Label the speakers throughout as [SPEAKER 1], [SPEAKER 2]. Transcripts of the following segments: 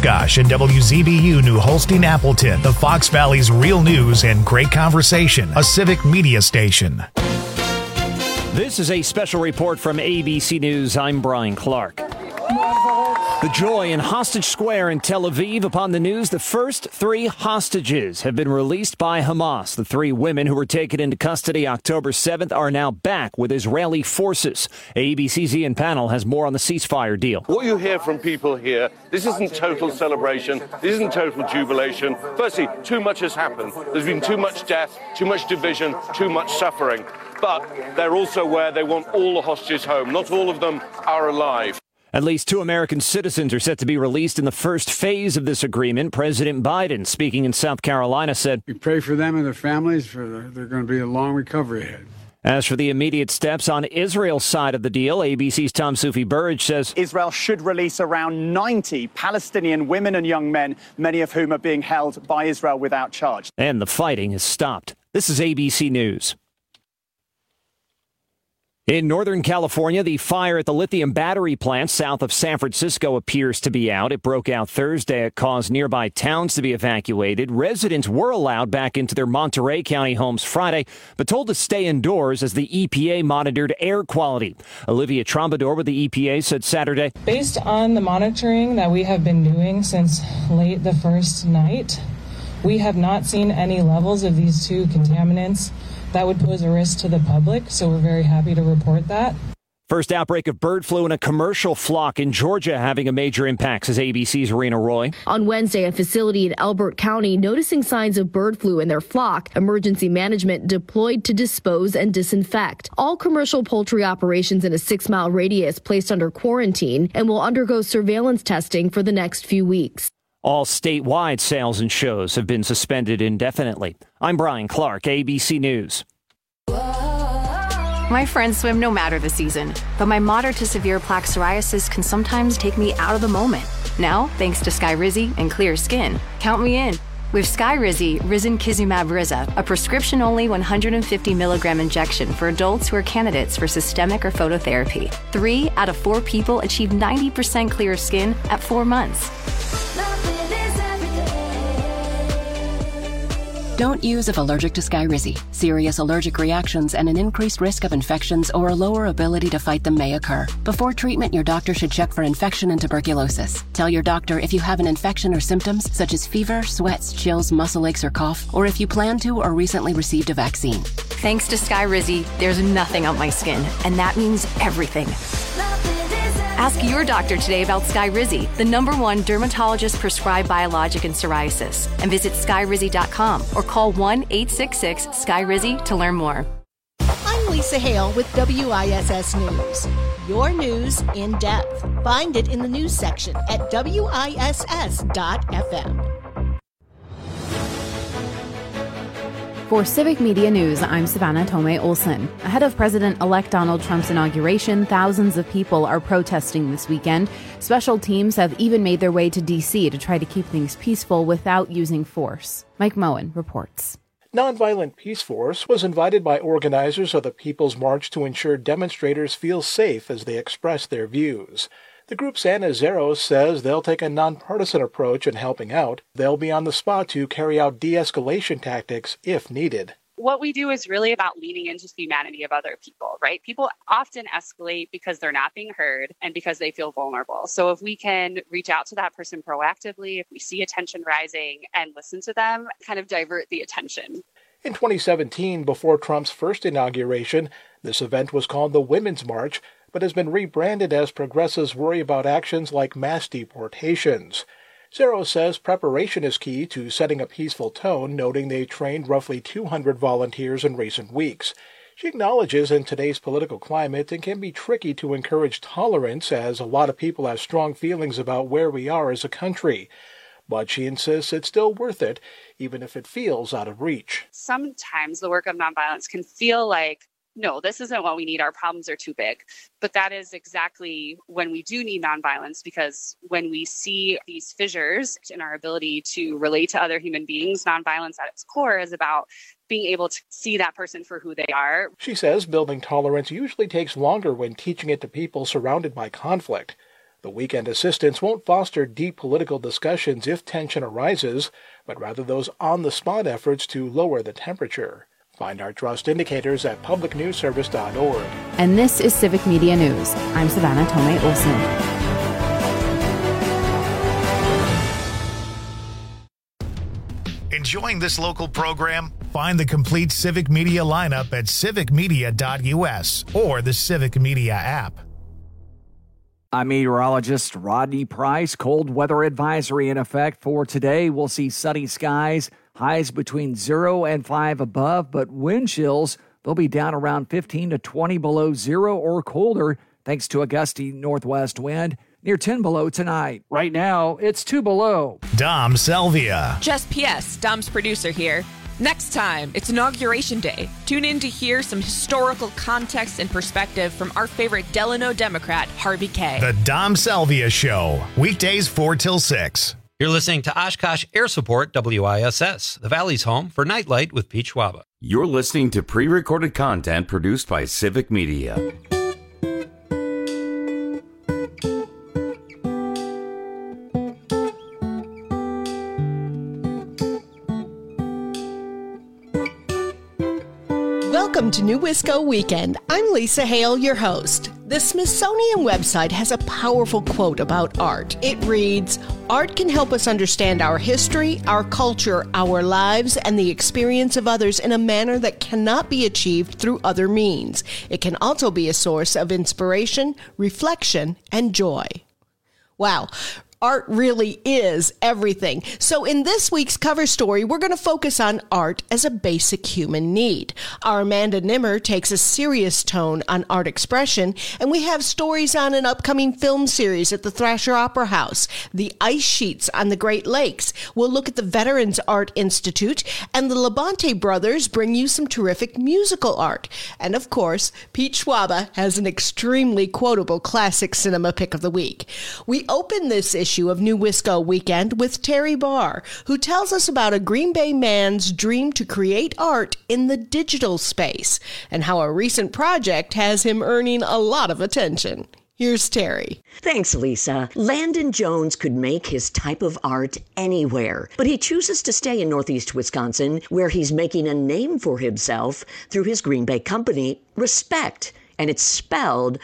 [SPEAKER 1] Oshkosh and WZBU New Holstein Appleton, the Fox Valley's real news and great conversation, a civic media station.
[SPEAKER 2] This is a special report from ABC News. I'm Brian Clark. The joy in Hostage Square in Tel Aviv upon the news the first 3 hostages have been released by Hamas. The 3 women who were taken into custody October 7th are now back with Israeli forces. ABC's Ian Pannell has more on the ceasefire deal.
[SPEAKER 3] What you hear from people here, this isn't total celebration, this isn't total jubilation. Firstly, too much has happened. There's been too much death, too much division, too much suffering. But they're also aware they want all the hostages home. Not all of them are alive.
[SPEAKER 2] At least 2 American citizens are set to be released in the first phase of this agreement. President Biden, speaking in South Carolina, said,
[SPEAKER 4] "We pray for them and their families. They're going to be a long recovery ahead."
[SPEAKER 2] As for the immediate steps on Israel's side of the deal, ABC's Tom Sufi Burridge says
[SPEAKER 5] Israel should release around 90 Palestinian women and young men, many of whom are being held by Israel without charge.
[SPEAKER 2] And the fighting has stopped. This is ABC News. In Northern California, the fire at the lithium battery plant south of San Francisco appears to be out. It broke out Thursday. It caused nearby towns to be evacuated. Residents were allowed back into their Monterey County homes Friday, but told to stay indoors as the EPA monitored air quality. Olivia Trombador with the EPA said Saturday,
[SPEAKER 6] "Based on the monitoring that we have been doing since late the first night, we have not seen any levels of these 2 contaminants that would pose a risk to the public, so we're very happy to report that."
[SPEAKER 2] First outbreak of bird flu in a commercial flock in Georgia having a major impact, says ABC's Rena Roy.
[SPEAKER 7] On Wednesday, a facility in Elbert County noticing signs of bird flu in their flock. Emergency management deployed to dispose and disinfect. All commercial poultry operations in a 6-mile radius placed under quarantine and will undergo surveillance testing for the next few weeks.
[SPEAKER 2] All statewide sales and shows have been suspended indefinitely. I'm Brian Clark, ABC News.
[SPEAKER 8] My friends swim no matter the season, but my moderate to severe plaque psoriasis can sometimes take me out of the moment. Now, thanks to Skyrizi and clear skin, count me in. With Skyrizi, Risankizumab Riza, a prescription-only 150 milligram injection for adults who are candidates for systemic or phototherapy. 3 out of 4 people achieve 90% clear skin at 4 months.
[SPEAKER 9] Don't use if allergic to Skyrizi. Serious allergic reactions and an increased risk of infections or a lower ability to fight them may occur. Before treatment, your doctor should check for infection and tuberculosis. Tell your doctor if you have an infection or symptoms such as fever, sweats, chills, muscle aches, or cough, or if you plan to or recently received a vaccine.
[SPEAKER 8] Thanks to Skyrizi, there's nothing on my skin, and that means everything. Ask your doctor today about Skyrizi, the #1 dermatologist-prescribed biologic in psoriasis, and visit skyrizi.com or call 1-866-SKYRIZI to learn more.
[SPEAKER 10] I'm Lisa Hale with WISS News. Your news in depth. Find it in the news section at WISS.FM.
[SPEAKER 11] For Civic Media News, I'm Savannah Tomei Olson. Ahead of President-elect Donald Trump's inauguration, thousands of people are protesting this weekend. Special teams have even made their way to D.C. to try to keep things peaceful without using force. Mike Moen reports.
[SPEAKER 12] Nonviolent Peace Force was invited by organizers of the People's March to ensure demonstrators feel safe as they express their views. The group's Anna Zeros says they'll take a nonpartisan approach in helping out. They'll be on the spot to carry out de-escalation tactics if needed.
[SPEAKER 13] What we do is really about leaning into the humanity of other people, right? People often escalate because they're not being heard and because they feel vulnerable. So if we can reach out to that person proactively, if we see a tension rising and listen to them, kind of divert the attention.
[SPEAKER 12] In 2017, before Trump's first inauguration, this event was called the Women's March, but has been rebranded as progressives worry about actions like mass deportations. Zero says preparation is key to setting a peaceful tone, noting they trained roughly 200 volunteers in recent weeks. She acknowledges in today's political climate it can be tricky to encourage tolerance as a lot of people have strong feelings about where we are as a country. But she insists it's still worth it, even if it feels out of reach.
[SPEAKER 13] Sometimes the work of nonviolence can feel like, no, this isn't what we need. Our problems are too big. But that is exactly when we do need nonviolence, because when we see these fissures in our ability to relate to other human beings, nonviolence at its core is about being able to see that person for who they are.
[SPEAKER 12] She says building tolerance usually takes longer when teaching it to people surrounded by conflict. The weekend assistance won't foster deep political discussions if tension arises, but rather those on-the-spot efforts to lower the temperature. Find our trust indicators at publicnewsservice.org.
[SPEAKER 11] And this is Civic Media News. I'm Savannah Tomei Olson.
[SPEAKER 1] Enjoying this local program? Find the complete Civic Media lineup at civicmedia.us or the Civic Media app.
[SPEAKER 14] I'm meteorologist Rodney Price. Cold weather advisory in effect for today. We'll see sunny skies, highs between 0 and 5 above, but wind chills, they'll be down around 15 to 20 below 0 or colder thanks to a gusty northwest wind. Near 10 below tonight. Right now, it's 2 below.
[SPEAKER 1] Dom Salvia.
[SPEAKER 15] Just P.S. Dom's producer here. Next time, it's Inauguration Day. Tune in to hear some historical context and perspective from our favorite Delano Democrat, Harvey Kaye.
[SPEAKER 1] The Dom Salvia Show. Weekdays 4 till 6.
[SPEAKER 16] You're listening to Oshkosh Air Support WISS, the Valley's home for Nightlight with Pete Schwaba.
[SPEAKER 17] You're listening to pre-recorded content produced by Civic Media.
[SPEAKER 10] Welcome to New Wisco Weekend. I'm Lisa Hale, your host. The Smithsonian website has a powerful quote about art. It reads, "Art can help us understand our history, our culture, our lives, and the experience of others in a manner that cannot be achieved through other means. It can also be a source of inspiration, reflection, and joy." Wow. Art really is everything. So in this week's cover story, we're going to focus on art as a basic human need. Our Amanda Nimmer takes a serious tone on art expression, and we have stories on an upcoming film series at the Thrasher Opera House, the ice sheets on the Great Lakes. We'll look at the Veterans Art Institute, and the Labonte brothers bring you some terrific musical art. And of course, Pete Schwaba has an extremely quotable classic cinema pick of the week. We open this issue of New Wisco Weekend with Terry Barr, who tells us about a Green Bay man's dream to create art in the digital space and how a recent project has him earning a lot of attention. Here's Terry.
[SPEAKER 18] Thanks, Lisa. Landon Jones could make his type of art anywhere, but he chooses to stay in Northeast Wisconsin, where he's making a name for himself through his Green Bay company, Respect. And it's spelled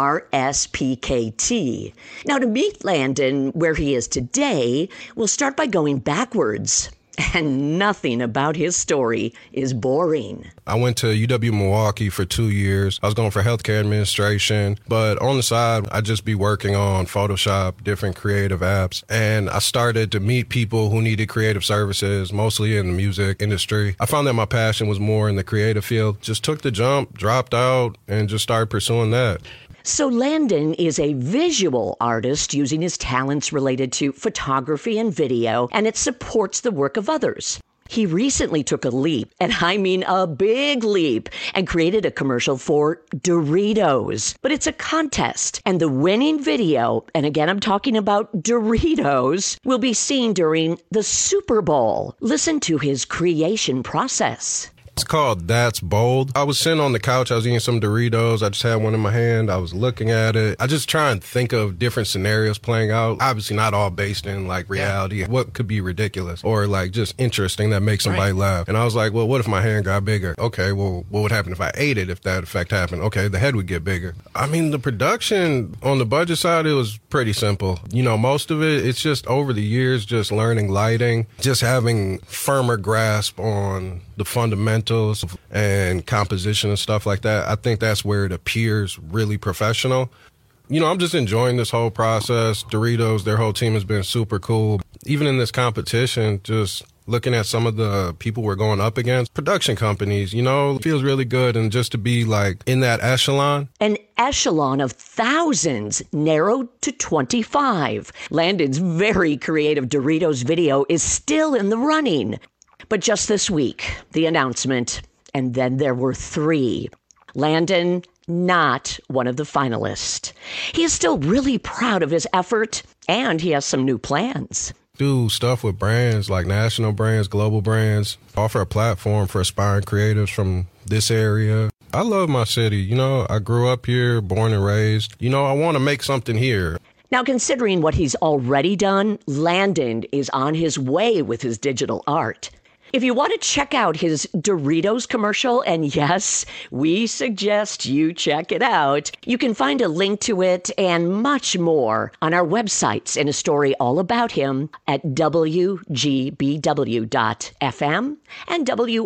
[SPEAKER 18] RSPKT. Now, to meet Landon where he is today, we'll start by going backwards. And nothing about his story is boring.
[SPEAKER 19] I went to UW-Milwaukee for 2 years. I was going for healthcare administration, but on the side, I'd just be working on Photoshop, different creative apps. And I started to meet people who needed creative services, mostly in the music industry. I found that my passion was more in the creative field. Just took the jump, dropped out, and just started pursuing that.
[SPEAKER 18] So Landon is a visual artist using his talents related to photography and video, and it supports the work of others. He recently took a leap, and I mean a big leap, and created a commercial for Doritos. But it's a contest, and the winning video, and again I'm talking about Doritos, will be seen during the Super Bowl. Listen to his creation process.
[SPEAKER 19] It's called That's Bold. I was sitting on the couch. I was eating some Doritos. I just had one in my hand. I was looking at it. I just try and think of different scenarios playing out. Obviously not all based in like reality. Yeah. What could be ridiculous or like just interesting that makes somebody laugh. And I was like, well, what if my hand got bigger? Okay, well, what would happen if I ate it if that effect happened? Okay, the head would get bigger. I mean, the production on the budget side, it was pretty simple. You know, most of it, it's just over the years, just learning lighting, just having firmer grasp on the fundamentals and composition and stuff like that. I think that's where it appears really professional. You know, I'm just enjoying this whole process. Doritos, their whole team has been super cool. Even in this competition, just looking at some of the people we're going up against, production companies, you know, it feels really good. And just to be like in that echelon.
[SPEAKER 18] An echelon of thousands narrowed to 25. Landon's very creative Doritos video is still in the running. But just this week, the announcement, and then there were 3. Landon, not one of the finalists. He is still really proud of his effort, and he has some new plans.
[SPEAKER 19] Do stuff with brands like national brands, global brands, offer a platform for aspiring creatives from this area. I love my city. You know, I grew up here, born and raised. You know, I want to make something here.
[SPEAKER 18] Now, considering what he's already done, Landon is on his way with his digital art. If you want to check out his Doritos commercial, and yes, we suggest you check it out, you can find a link to it and much more on our websites and a story all about him at WGBW.FM and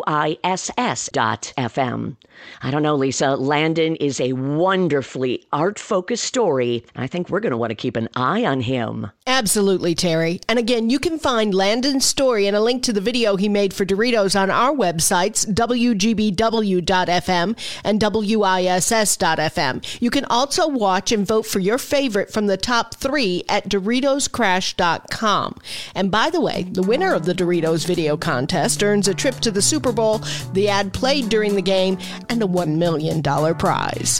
[SPEAKER 18] WISS.FM. I don't know, Lisa. Landon is a wonderfully art-focused story. I think we're going to want to keep an eye on him.
[SPEAKER 10] Absolutely, Terry. And again, you can find Landon's story and a link to the video he made for Doritos on our websites, WGBW.FM and WISS.FM. You can also watch and vote for your favorite from the top 3 at DoritosCrash.com. And by the way, the winner of the Doritos video contest earns a trip to the Super Bowl, the ad played during the game, and a $1 million prize.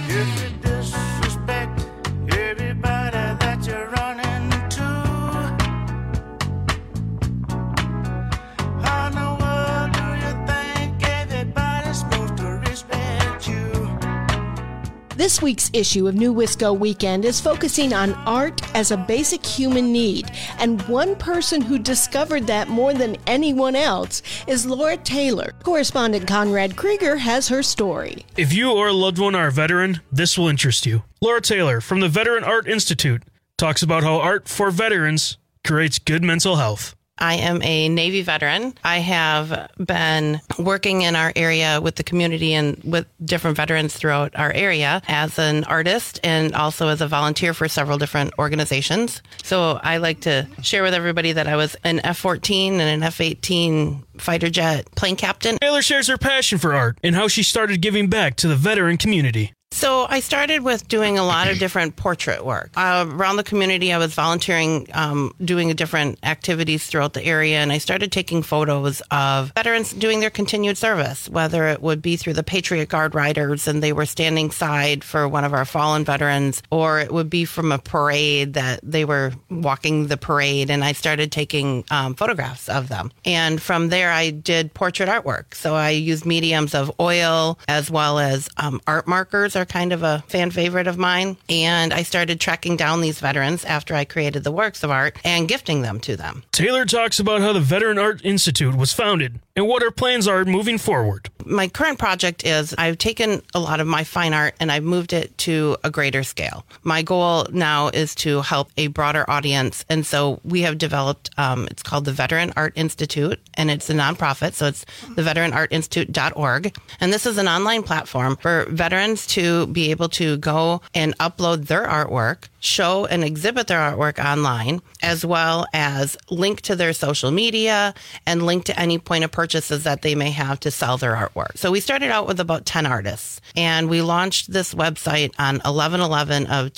[SPEAKER 10] This week's issue of New Wisco Weekend is focusing on art as a basic human need, and one person who discovered that more than anyone else is Laura Taylor. Correspondent Conrad Krieger has her story.
[SPEAKER 20] If you or a loved one are a veteran, this will interest you. Laura Taylor from the Veteran Art Institute talks about how art for veterans creates good mental health.
[SPEAKER 21] I am a Navy veteran. I have been working in our area with the community and with different veterans throughout our area as an artist and also as a volunteer for several different organizations. So I like to share with everybody that I was an F-14 and an F-18 fighter jet plane captain.
[SPEAKER 20] Taylor shares her passion for art and how she started giving back to the veteran community.
[SPEAKER 21] So I started with doing a lot of different portrait work. Around the community, I was volunteering, doing different activities throughout the area, and I started taking photos of veterans doing their continued service, whether it would be through the Patriot Guard riders and they were standing side for one of our fallen veterans, or it would be from a parade that they were walking the parade, and I started taking photographs of them. And from there, I did portrait artwork. So I used mediums of oil as well as art markers are kind of a fan favorite of mine. And I started tracking down these veterans after I created the works of art and gifting them to them.
[SPEAKER 20] Taylor talks about how the Veteran Art Institute was founded and what her plans are moving forward.
[SPEAKER 21] My current project is I've taken a lot of my fine art and I've moved it to a greater scale. My goal now is to help a broader audience. And so we have developed, it's called the Veteran Art Institute, and it's a nonprofit. So it's theveteranartinstitute.org. And this is an online platform for veterans to be able to go and upload their artwork, show and exhibit their artwork online, as well as link to their social media and link to any point of purchases that they may have to sell their artwork. So we started out with about 10 artists, and we launched this website on 11/11 of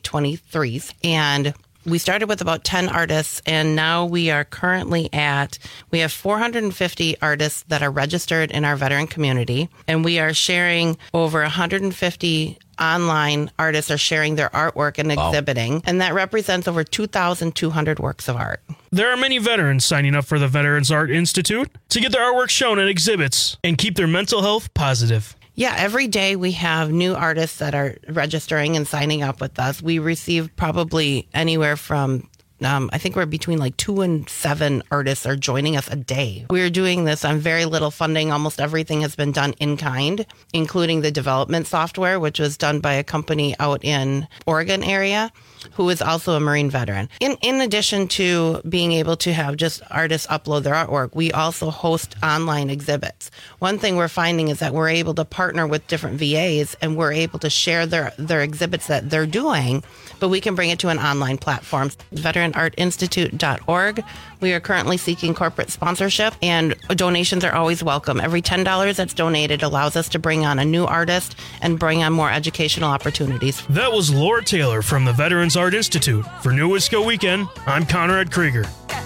[SPEAKER 21] 2023. And we started with about 10 artists, and now we have 450 artists that are registered in our veteran community, and we are sharing over 150 online artists are sharing their artwork and exhibiting, and that represents over 2,200 works of art.
[SPEAKER 20] There are many veterans signing up for the Veterans Art Institute to get their artwork shown at exhibits and keep their mental health positive.
[SPEAKER 21] Yeah, every day we have new artists that are registering and signing up with us. We receive probably anywhere from I think we're between like 2 and 7 artists are joining us a day. We're doing this on very little funding. Almost everything has been done in kind, including the development software, which was done by a company out in Oregon area who is also a Marine veteran. In addition to being able to have just artists upload their artwork, we also host online exhibits. One thing we're finding is that we're able to partner with different VAs and we're able to share their exhibits that they're doing, but we can bring it to an online platform. VeteranArtInstitute.org. We are currently seeking corporate sponsorship, and donations are always welcome. Every $10 that's donated allows us to bring on a new artist and bring on more educational opportunities.
[SPEAKER 20] That was Laura Taylor from the Veterans Art Institute. For New Wisco Weekend, I'm Conrad Krieger.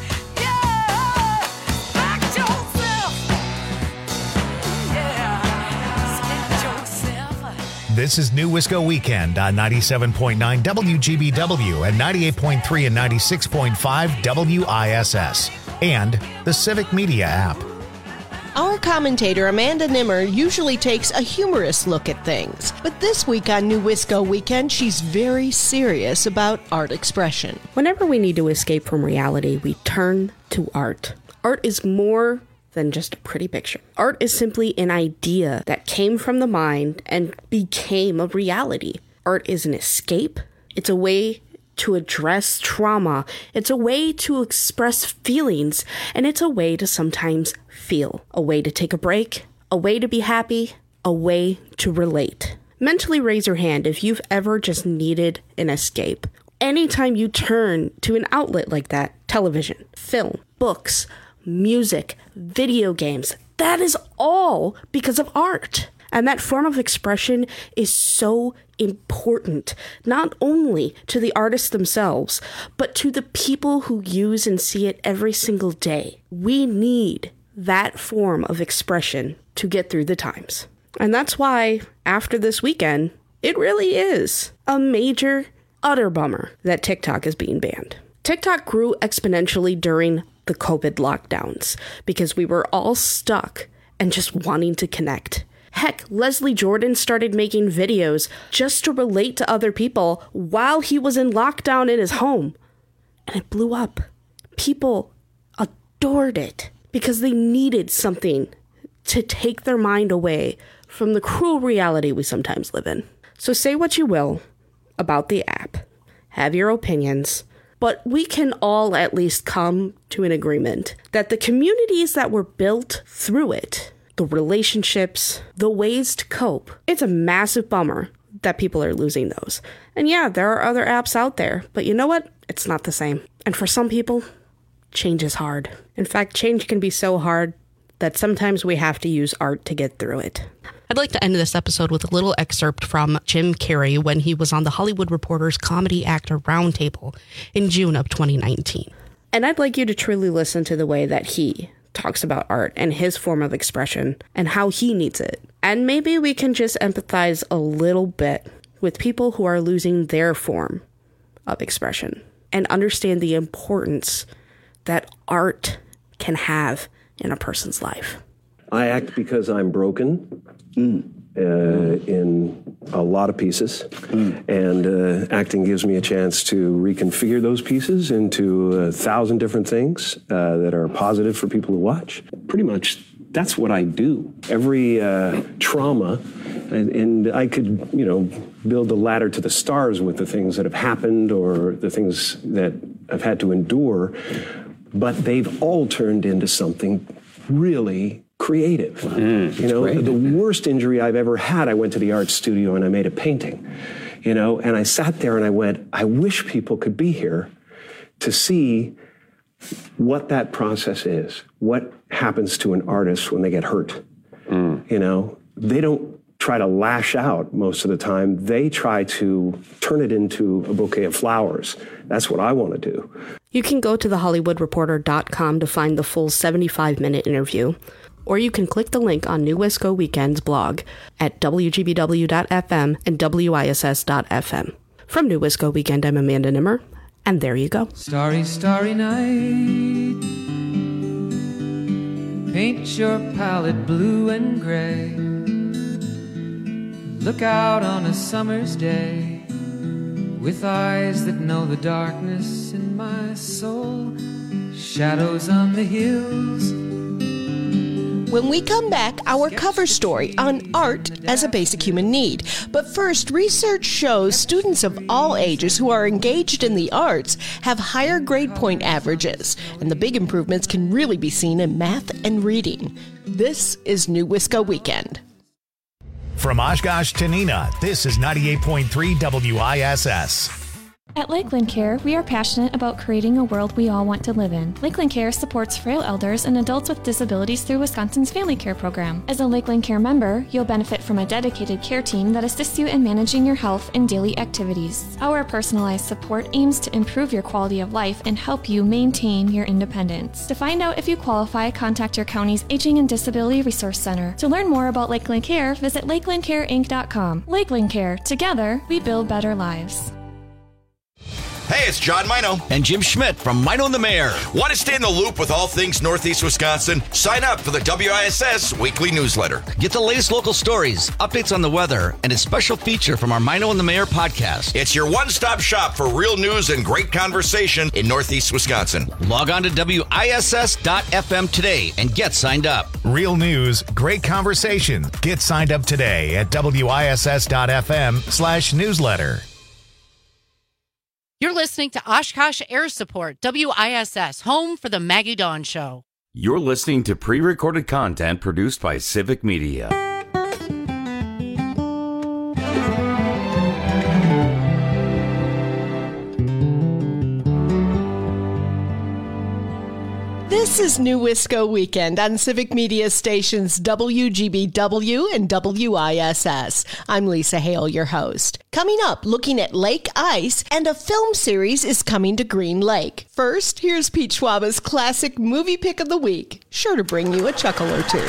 [SPEAKER 1] This is New Wisco Weekend on 97.9 WGBW and 98.3 and 96.5 WISS and the Civic Media app.
[SPEAKER 10] Our commentator Amanda Nimmer usually takes a humorous look at things, but this week on New Wisco Weekend, she's very serious about art expression.
[SPEAKER 3] Whenever we need to escape from reality, we turn to art. Art is more than just a pretty picture. Art is simply an idea that came from the mind and became a reality. Art is an escape. It's a way to address trauma. It's a way to express feelings, and it's a way to sometimes feel. A way to take a break, a way to be happy, a way to relate. Mentally raise your hand if you've ever just needed an escape. Anytime you turn to an outlet like that, television, film, books, music, video games, that is all because of art. And that form of expression is so important, not only to the artists themselves, but to the people who use and see it every single day. We need that form of expression to get through the times. And that's why, after this weekend, it really is a major, utter bummer that TikTok is being banned. TikTok grew exponentially during the COVID lockdowns because we were all stuck and just wanting to connect. Heck, Leslie Jordan started making videos just to relate to other people while he was in lockdown in his home. And it blew up. People adored it because they needed something to take their mind away from the cruel reality we sometimes live in. So say what you will about the app. Have your opinions. But we can all at least come to an agreement that the communities that were built through it, the relationships, the ways to cope, it's a massive bummer that people are losing those. And yeah, there are other apps out there, but you know what? It's not the same. And for some people, change is hard. In fact, change can be so hard that sometimes we have to use art to get through it.
[SPEAKER 22] I'd like to end this episode with a little excerpt from Jim Carrey when he was on the Hollywood Reporter's Comedy Actor Roundtable in June of 2019.
[SPEAKER 3] And I'd like you to truly listen to the way that he talks about art and his form of expression and how he needs it. And maybe we can just empathize a little bit with people who are losing their form of expression and understand the importance that art can have in a person's life.
[SPEAKER 23] I act because I'm broken in a lot of pieces, and acting gives me a chance to reconfigure those pieces into 1,000 different things that are positive for people to watch. Pretty much that's what I do. Every trauma, and I could, build the ladder to the stars with the things that have happened or the things that I've had to endure, but they've all turned into something really creative. The worst injury I've ever had, I went to the art studio and I made a painting, and I sat there and I went, I wish people could be here to see what that process is, what happens to an artist when they get hurt. They don't try to lash out most of the time. They try to turn it into a bouquet of flowers. That's what I want to do.
[SPEAKER 3] You can go to thehollywoodreporter.com to find the full 75-minute interview, or you can click the link on New Wisco Weekend's blog at wgbw.fm and wiss.fm. From New Wisco Weekend, I'm Amanda Nimmer, and there you go.
[SPEAKER 24] Starry, starry night, paint your palette blue and gray. Look out on a summer's day with eyes that know the darkness in my soul. Shadows on the hills.
[SPEAKER 10] When we come back, our cover story on art as a basic human need. But first, research shows students of all ages who are engaged in the arts have higher grade point averages, and the big improvements can really be seen in math and reading. This is New Wisco Weekend.
[SPEAKER 1] From Oshkosh to Neenah, this is 98.3 WISS.
[SPEAKER 25] At Lakeland Care, we are passionate about creating a world we all want to live in. Lakeland Care supports frail elders and adults with disabilities through Wisconsin's Family Care Program. As a Lakeland Care member, you'll benefit from a dedicated care team that assists you in managing your health and daily activities. Our personalized support aims to improve your quality of life and help you maintain your independence. To find out if you qualify, contact your county's Aging and Disability Resource Center. To learn more about Lakeland Care, visit lakelandcareinc.com. Lakeland Care, together, we build better lives.
[SPEAKER 2] Hey, it's John Mino.
[SPEAKER 4] And Jim Schmidt from Mino and the Mayor.
[SPEAKER 2] Want to stay in the loop with all things Northeast Wisconsin? Sign up for the WISS weekly newsletter.
[SPEAKER 4] Get the latest local stories, updates on the weather, and a special feature from our Mino and the Mayor podcast.
[SPEAKER 2] It's your one-stop shop for real news and great conversation in Northeast Wisconsin.
[SPEAKER 4] Log on to WISS.FM today and get signed up.
[SPEAKER 1] Real news, great conversation. Get signed up today at WISS.FM/newsletter.
[SPEAKER 5] You're listening to Oshkosh Air Support, WISS, home for the Maggie Dawn Show.
[SPEAKER 17] You're listening to pre-recorded content produced by Civic Media.
[SPEAKER 10] This is New Wisco Weekend on Civic Media stations WGBW and WISS. I'm Lisa Hale, your host. Coming up, looking at lake ice, and a film series is coming to Green Lake. First, here's Pete Schwaba's classic movie pick of the week, sure to bring you a chuckle or two.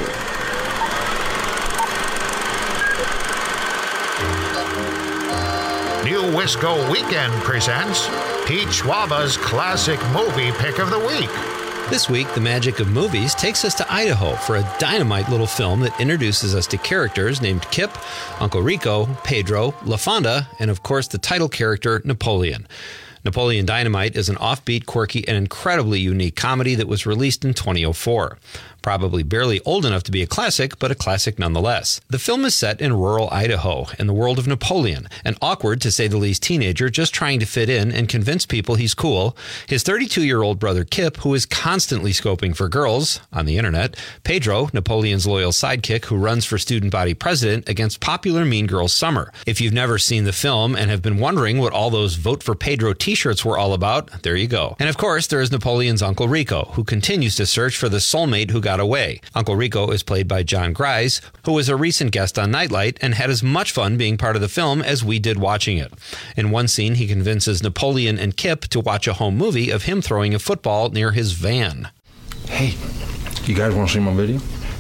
[SPEAKER 1] New Wisco Weekend presents Pete Schwaba's classic movie pick of the week.
[SPEAKER 16] This week, the magic of movies takes us to Idaho for a dynamite little film that introduces us to characters named Kip, Uncle Rico, Pedro, La Fonda, and of course the title character, Napoleon. Napoleon Dynamite is an offbeat, quirky, and incredibly unique comedy that was released in 2004. Probably barely old enough to be a classic, but a classic nonetheless. The film is set in rural Idaho, in the world of Napoleon, an awkward, to say the least, teenager just trying to fit in and convince people he's cool, his 32-year-old brother Kip, who is constantly scoping for girls on the internet, Pedro, Napoleon's loyal sidekick who runs for student body president against popular Mean Girls Summer. If you've never seen the film and have been wondering what all those Vote for Pedro t-shirts were all about, there you go. And of course, there is Napoleon's Uncle Rico, who continues to search for the soulmate who got away. Uncle Rico is played by John Grise, who was a recent guest on Nightlight and had as much fun being part of the film as we did watching it. In one scene, he convinces Napoleon and Kip to watch a home movie of him throwing a football near his van.
[SPEAKER 6] Hey, you guys want to see my video?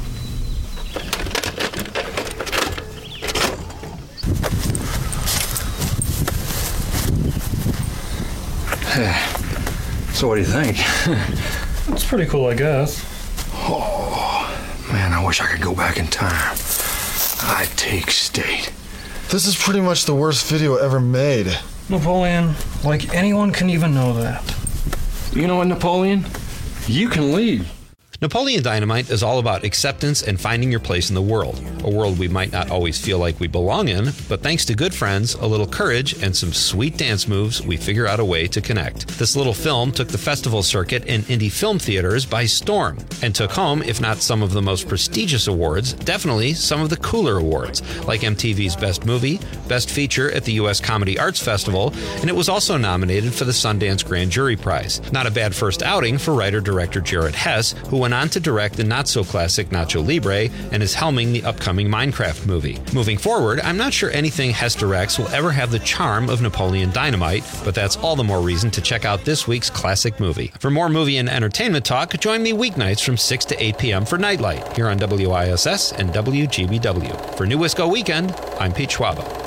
[SPEAKER 6] So what do you think?
[SPEAKER 20] It's pretty cool, I guess.
[SPEAKER 6] Oh, man, I wish I could go back in time. I'd take state.
[SPEAKER 7] This is pretty much the worst video ever made.
[SPEAKER 6] Napoleon, like anyone can even know that. You know what, Napoleon? You can lead.
[SPEAKER 16] Napoleon Dynamite is all about acceptance and finding your place in the world. A world we might not always feel like we belong in, but thanks to good friends, a little courage, and some sweet dance moves, we figure out a way to connect. This little film took the festival circuit and indie film theaters by storm, and took home, if not some of the most prestigious awards, definitely some of the cooler awards, like MTV's Best Movie, Best Feature at the U.S. Comedy Arts Festival, and it was also nominated for the Sundance Grand Jury Prize. Not a bad first outing for writer-director Jared Hess, who went on to direct the not-so-classic Nacho Libre and is helming the upcoming Minecraft movie. Moving forward, I'm not sure anything Hess directs will ever have the charm of Napoleon Dynamite, but that's all the more reason to check out this week's classic movie. For more movie and entertainment talk, join me weeknights from 6 to 8 p.m. for Nightlight, here on WISS and WGBW. For New Wisco Weekend, I'm Pete Schwaba.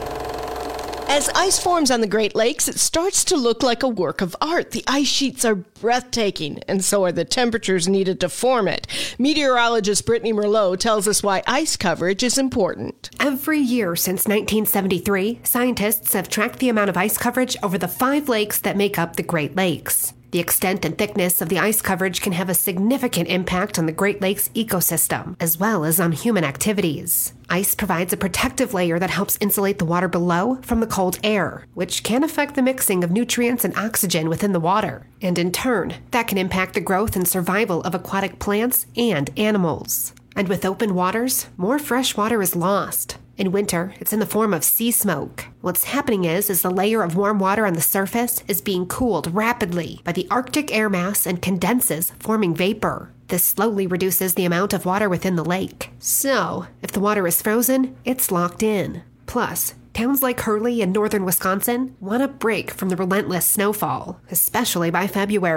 [SPEAKER 10] As ice forms on the Great Lakes, it starts to look like a work of art. The ice sheets are breathtaking, and so are the temperatures needed to form it. Meteorologist Brittany Merlot tells us why ice coverage is important.
[SPEAKER 26] Every year since 1973, scientists have tracked the amount of ice coverage over the 5 lakes that make up the Great Lakes. The extent and thickness of the ice coverage can have a significant impact on the Great Lakes ecosystem, as well as on human activities. Ice provides a protective layer that helps insulate the water below from the cold air, which can affect the mixing of nutrients and oxygen within the water. And in turn, that can impact the growth and survival of aquatic plants and animals. And with open waters, more fresh water is lost. In winter, it's in the form of sea smoke. What's happening is the layer of warm water on the surface is being cooled rapidly by the Arctic air mass and condenses, forming vapor. This slowly reduces the amount of water within the lake. So, if the water is frozen, it's locked in. Plus, towns like Hurley in northern Wisconsin want a break from the relentless snowfall, especially by February.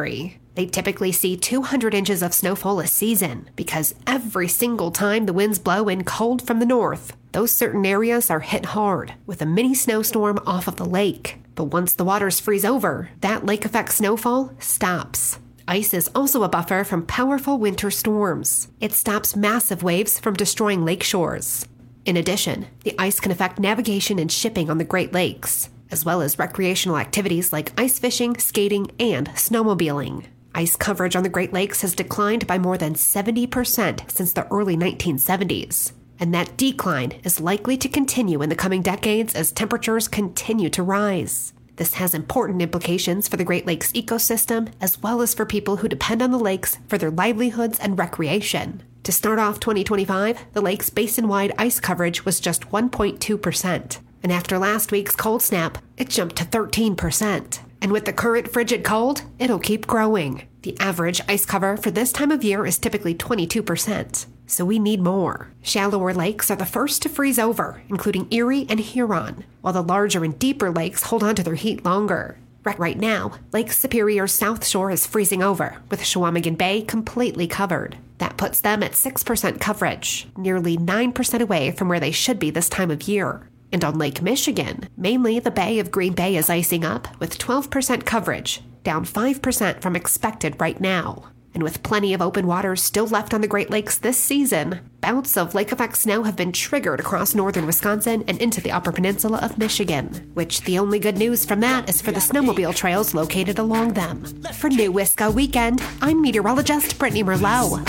[SPEAKER 26] They typically see 200 inches of snowfall a season because every single time the winds blow in cold from the north, those certain areas are hit hard with a mini snowstorm off of the lake. But once the waters freeze over, that lake effect snowfall stops. Ice is also a buffer from powerful winter storms. It stops massive waves from destroying lake shores. In addition, the ice can affect navigation and shipping on the Great Lakes, as well as recreational activities like ice fishing, skating, and snowmobiling. Ice coverage on the Great Lakes has declined by more than 70% since the early 1970s. And that decline is likely to continue in the coming decades as temperatures continue to rise. This has important implications for the Great Lakes ecosystem, as well as for people who depend on the lakes for their livelihoods and recreation. To start off 2025, the lake's basin-wide ice coverage was just 1.2%. And after last week's cold snap, it jumped to 13%. And with the current frigid cold, it'll keep growing. The average ice cover for this time of year is typically 22%. So we need more. Shallower lakes are the first to freeze over, including Erie and Huron, while the larger and deeper lakes hold on to their heat longer. Right now, Lake Superior's south shore is freezing over, with Chequamegon Bay completely covered. That puts them at 6% coverage, nearly 9% away from where they should be this time of year. And on Lake Michigan, mainly the Bay of Green Bay is icing up with 12% coverage, down 5% from expected right now. And with plenty of open waters still left on the Great Lakes this season, bouts of lake effect snow have been triggered across northern Wisconsin and into the Upper Peninsula of Michigan, which the only good news from that is for the snowmobile trails located along them. For New Wisco Weekend, I'm meteorologist Brittany Merlot.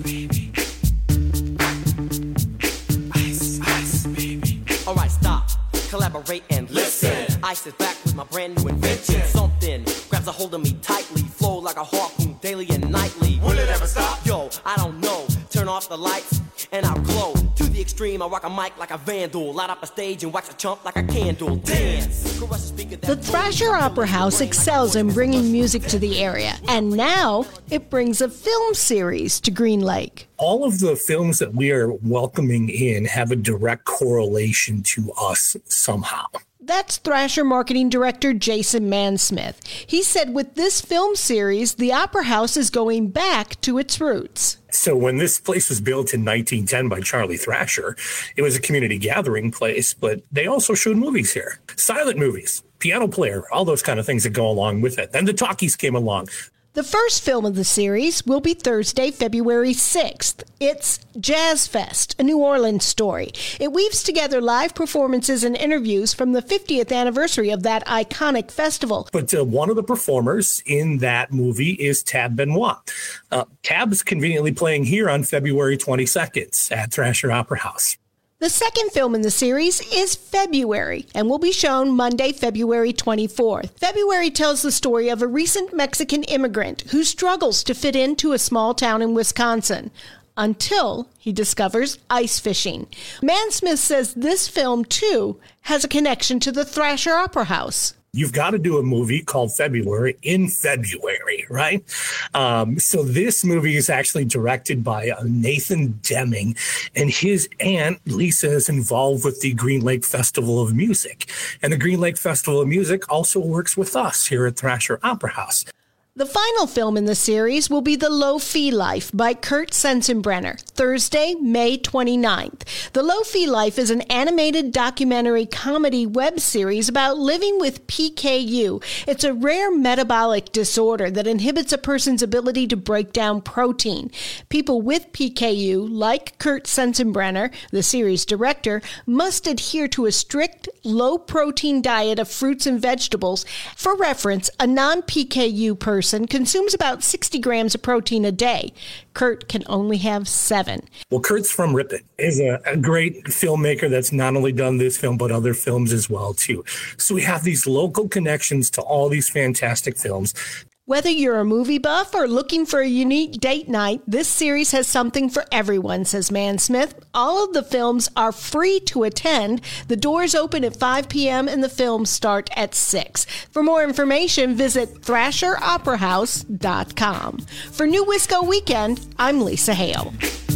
[SPEAKER 8] All right, stop, collaborate and listen. Ice is back with my brand new invention. Something grabs a hold of me tightly, flow like a harpoon daily and nightly. Will it ever stop? Yo, I don't know. Turn off the lights and I'll glow. To the extreme, I rock a mic like a vandal. Light up a stage and wax a chump like a candle. Dance.
[SPEAKER 10] The Thrasher Opera House excels in bringing music to the area, and now it brings a film series to Green Lake.
[SPEAKER 9] All of the films that we are welcoming in have a direct correlation to us somehow.
[SPEAKER 10] That's Thrasher Marketing Director Jason Mansmith. He said with this film series, the Opera House is going back to its roots.
[SPEAKER 9] So when this place was built in 1910 by Charlie Thrasher, it was a community gathering place, but they also showed movies here. Silent movies, piano player, all those kind of things that go along with it. Then the talkies came along.
[SPEAKER 10] The first film of the series will be Thursday, February 6th. It's Jazz Fest, a New Orleans story. It weaves together live performances and interviews from the 50th anniversary of that iconic festival.
[SPEAKER 9] But one of the performers in that movie is Tab Benoit. Tab's conveniently playing here on February 22nd at Thrasher Opera House.
[SPEAKER 10] The second film in the series is February and will be shown Monday, February 24th. February tells the story of a recent Mexican immigrant who struggles to fit into a small town in Wisconsin until he discovers ice fishing. Mansmith says this film, too, has a connection to the Thrasher Opera House.
[SPEAKER 9] You've got to do a movie called February in February, right? So this movie is actually directed by Nathan Deming, and his aunt, Lisa, is involved with the Green Lake Festival of Music. And the Green Lake Festival of Music also works with us here at Thrasher Opera House.
[SPEAKER 10] The final film in the series will be The Low Fee Life by Kurt Sensenbrenner, Thursday, May 29th. The Low Fee Life is an animated documentary comedy web series about living with PKU. It's a rare metabolic disorder that inhibits a person's ability to break down protein. People with PKU, like Kurt Sensenbrenner, the series director, must adhere to a strict, low-protein diet of fruits and vegetables. For reference, a non-PKU person consumes about 60 grams of protein a day. Kurt can only have 7.
[SPEAKER 9] Well, Kurt's from Ripon. He's a great filmmaker that's not only done this film, but other films as well, too. So we have these local connections to all these fantastic films.
[SPEAKER 10] Whether you're a movie buff or looking for a unique date night, this series has something for everyone, says Mansmith. All of the films are free to attend. The doors open at 5 p.m. and the films start at 6. For more information, visit ThrasherOperaHouse.com. For New Wisco Weekend, I'm Lisa Hale.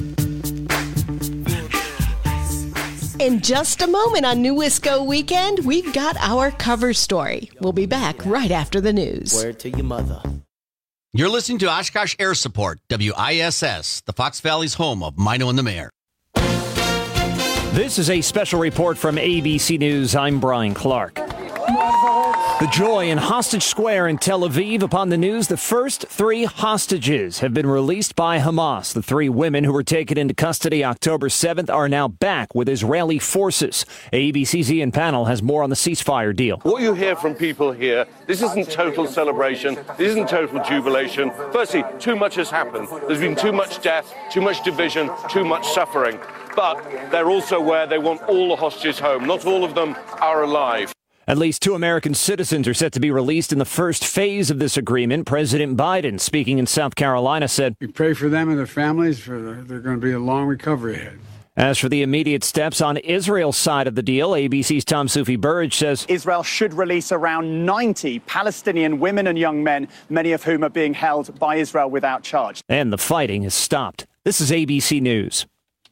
[SPEAKER 10] In just a moment on New Wisco Weekend, we've got our cover story. We'll be back right after the news.
[SPEAKER 8] Word to your mother.
[SPEAKER 4] You're listening to Oshkosh Air Support, WISS, the Fox Valley's home of Mino and the Mayor.
[SPEAKER 11] This is a special report from ABC News. I'm Brian Clark. The joy in Hostage Square in Tel Aviv upon the news the first 3 hostages have been released by Hamas. The 3 women who were taken into custody October 7th are now back with Israeli forces. ABC's Ian Pannell has more on the ceasefire deal.
[SPEAKER 12] What you hear from people here, this isn't total celebration, this isn't total jubilation. Firstly, too much has happened. There's been too much death, too much division, too much suffering. But they're also where they want all the hostages home. Not all of them are alive.
[SPEAKER 11] At least 2 American citizens are set to be released in the first phase of this agreement. President Biden, speaking in South Carolina, said,
[SPEAKER 13] "We pray for them and their families. They're going to be a long recovery ahead."
[SPEAKER 11] As for the immediate steps on Israel's side of the deal, ABC's Tom Sufi Burridge says
[SPEAKER 14] Israel should release around 90 Palestinian women and young men, many of whom are being held by Israel without charge.
[SPEAKER 11] And the fighting has stopped. This is ABC News.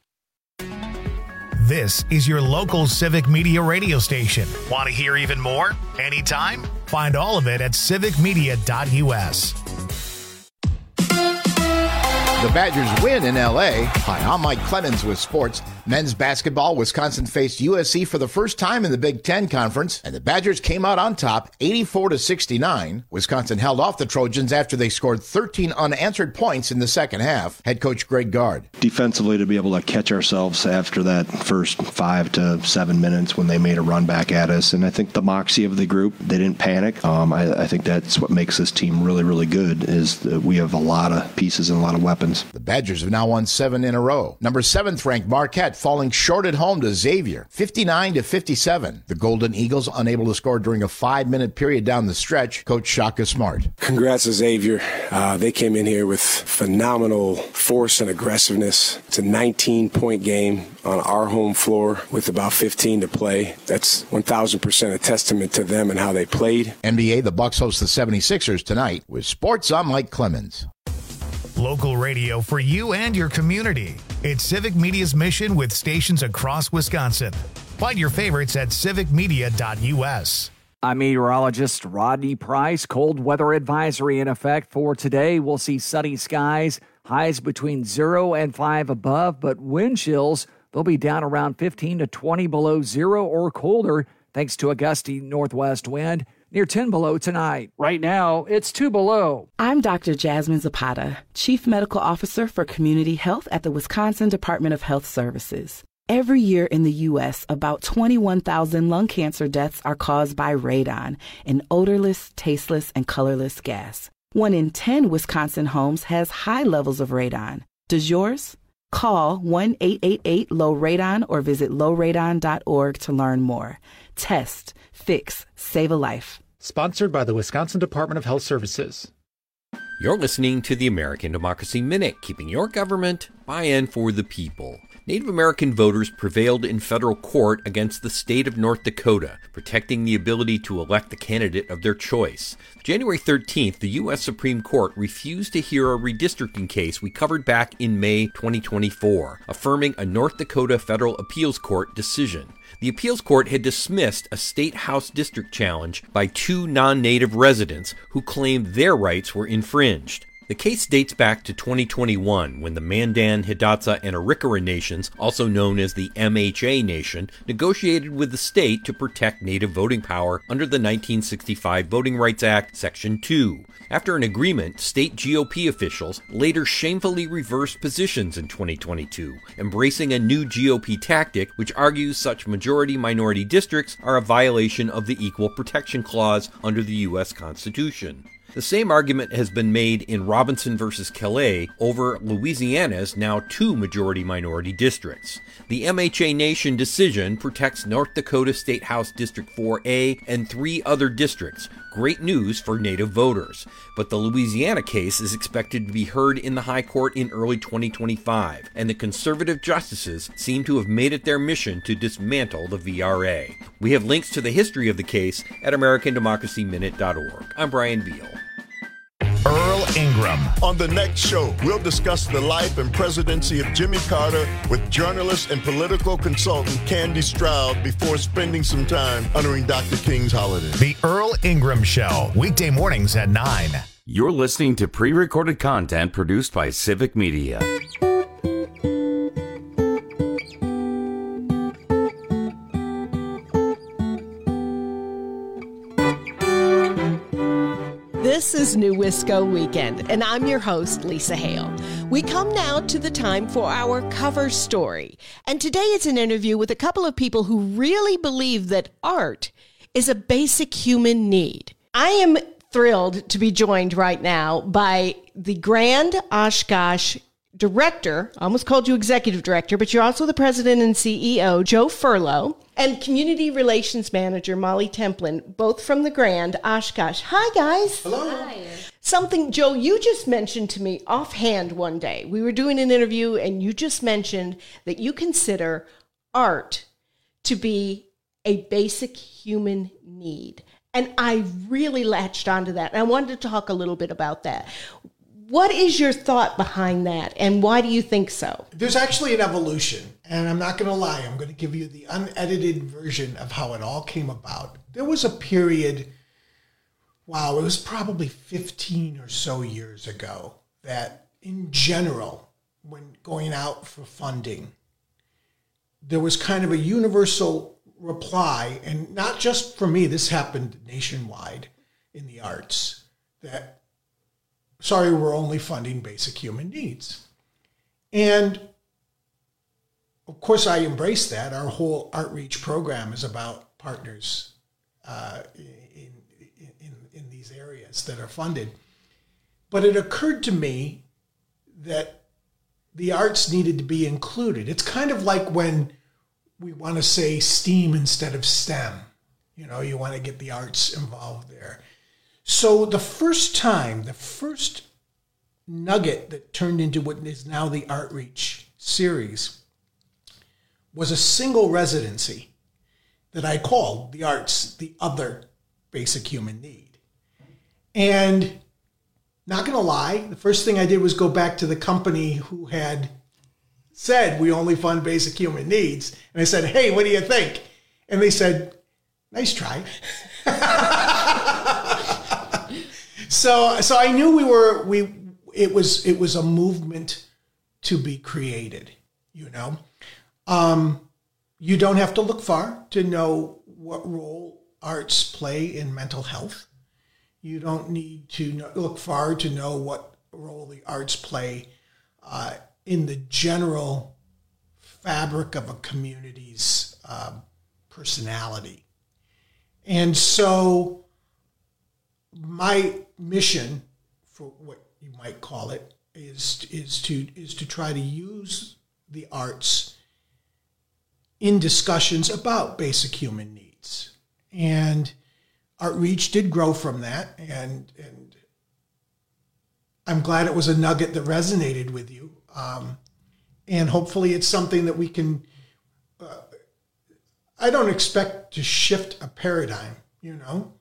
[SPEAKER 1] This is your local Civic Media radio station. Want to hear even more? Anytime? Find all of it at civicmedia.us.
[SPEAKER 15] The Badgers win in L.A. Hi, I'm Mike Clemens with sports. Men's basketball, Wisconsin faced USC for the first time in the Big Ten Conference, and the Badgers came out on top, 84-69. Wisconsin held off the Trojans after they scored 13 unanswered points in the second half. Head coach Greg Gard.
[SPEAKER 23] Defensively, to be able to catch ourselves after that first 5 to 7 minutes when they made a run back at us, and I think the moxie of the group, they didn't panic. I think that's what makes this team really, really good, is that we have a lot of pieces and a lot of weapons.
[SPEAKER 15] The Badgers have now won 7 in a row. Number 7th ranked Marquette falling short at home to Xavier, 59-57. The Golden Eagles unable to score during a 5-minute period down the stretch. Coach Shaka Smart.
[SPEAKER 19] Congrats to Xavier. They came in here with phenomenal force and aggressiveness. It's a 19-point game on our home floor with about 15 to play. That's 1,000% a testament to them and how they played.
[SPEAKER 15] NBA, the Bucks host the 76ers tonight. With sports, I'm Mike Clemens.
[SPEAKER 1] Local radio for you and your community. It's Civic Media's mission with stations across Wisconsin. Find your favorites at civicmedia.us.
[SPEAKER 27] I'm meteorologist Rodney Price. Cold weather advisory in effect for today. We'll see sunny skies, highs between 0 and 5 above, but wind chills, they'll be down around 15 to 20 below 0 or colder, thanks to a gusty northwest wind. Near 10 below tonight. Right now, it's 2 below.
[SPEAKER 28] I'm Dr. Jasmine Zapata, Chief Medical Officer for Community Health at the Wisconsin Department of Health Services. Every year in the U.S., about 21,000 lung cancer deaths are caused by radon, an odorless, tasteless, and colorless gas. 1 in 10 Wisconsin homes has high levels of radon. Does yours? Call 1-888-LOW-RADON or visit lowradon.org to learn more. Test, fix, save a life.
[SPEAKER 29] Sponsored by the Wisconsin Department of Health Services.
[SPEAKER 30] You're listening to the American Democracy Minute, keeping your government by and for the people. Native American voters prevailed in federal court against the state of North Dakota, protecting the ability to elect the candidate of their choice. January 13th, the U.S. Supreme Court refused to hear a redistricting case we covered back in May 2024, affirming a North Dakota federal appeals court decision. The appeals court had dismissed a state house district challenge by 2 non-native residents who claimed their rights were infringed. The case dates back to 2021 when the Mandan, Hidatsa, and Arikara nations, also known as the MHA Nation, negotiated with the state to protect native voting power under the 1965 Voting Rights Act, Section 2. After an agreement, state GOP officials later shamefully reversed positions in 2022, embracing a new GOP tactic which argues such majority-minority districts are a violation of the Equal Protection Clause under the U.S. Constitution. The same argument has been made in Robinson versus Calais over Louisiana's now 2 majority-minority districts. The MHA Nation decision protects North Dakota State House District 4A and 3 other districts. Great news for Native voters. But the Louisiana case is expected to be heard in the High Court in early 2025, and the conservative justices seem to have made it their mission to dismantle the VRA. We have links to the history of the case at AmericanDemocracyMinute.org. I'm Brian Beal.
[SPEAKER 1] Earl Ingram.
[SPEAKER 31] On the next show, we'll discuss the life and presidency of Jimmy Carter with journalist and political consultant Candy Stroud before spending some time honoring Dr. King's holiday.
[SPEAKER 1] The Earl Ingram Show, weekday mornings at 9.
[SPEAKER 2] You're listening to pre-recorded content produced by Civic Media.
[SPEAKER 10] This is New Wisco Weekend, and I'm your host, Lisa Hale. We come now to the time for our cover story. And today it's an interview with a couple of people who really believe that art is a basic human need. I am thrilled to be joined right now by the Grand Oshkosh director, I almost called you executive director, but you're also the president and CEO, Joe Furlow, and community relations manager, Molly Templin, both from the Grand Oshkosh. Hi, guys.
[SPEAKER 3] Hello. Hi.
[SPEAKER 10] Something, Joe, you just mentioned to me offhand one day. We were doing an interview, and you just mentioned that you consider art to be a basic human need. And I really latched onto that, and I wanted to talk a little bit about that. What is your thought behind that, and why do you think so?
[SPEAKER 3] There's actually an evolution, and I'm not going to lie. I'm going to give you the unedited version of how it all came about. There was a period, wow, it was probably 15 or so years ago, that in general, when going out for funding, there was kind of a universal reply, and not just for me, this happened nationwide in the arts, that, sorry, we're only funding basic human needs. And of course, I embrace that. Our whole Outreach program is about partners in these areas that are funded. But it occurred to me that the arts needed to be included. It's kind of like when we want to say STEAM instead of STEM. You know, you want to get the arts involved there. So the first nugget that turned into what is now the Outreach series was a single residency that I called the arts, the other basic human need. And not going to lie, the first thing I did was go back to the company who had said we only fund basic human needs. And I said, hey, what do you think? And they said, nice try. So I knew it was a movement to be created, you know. You don't have to look far to know what role arts play in mental health. You don't need to look far to know what role the arts play in the general fabric of a community's personality. And so my mission, for what you might call it, is to try to use the arts in discussions about basic human needs. And Outreach did grow from that, and I'm glad it was a nugget that resonated with you. And hopefully it's something that we can, I don't expect to shift a paradigm, you know.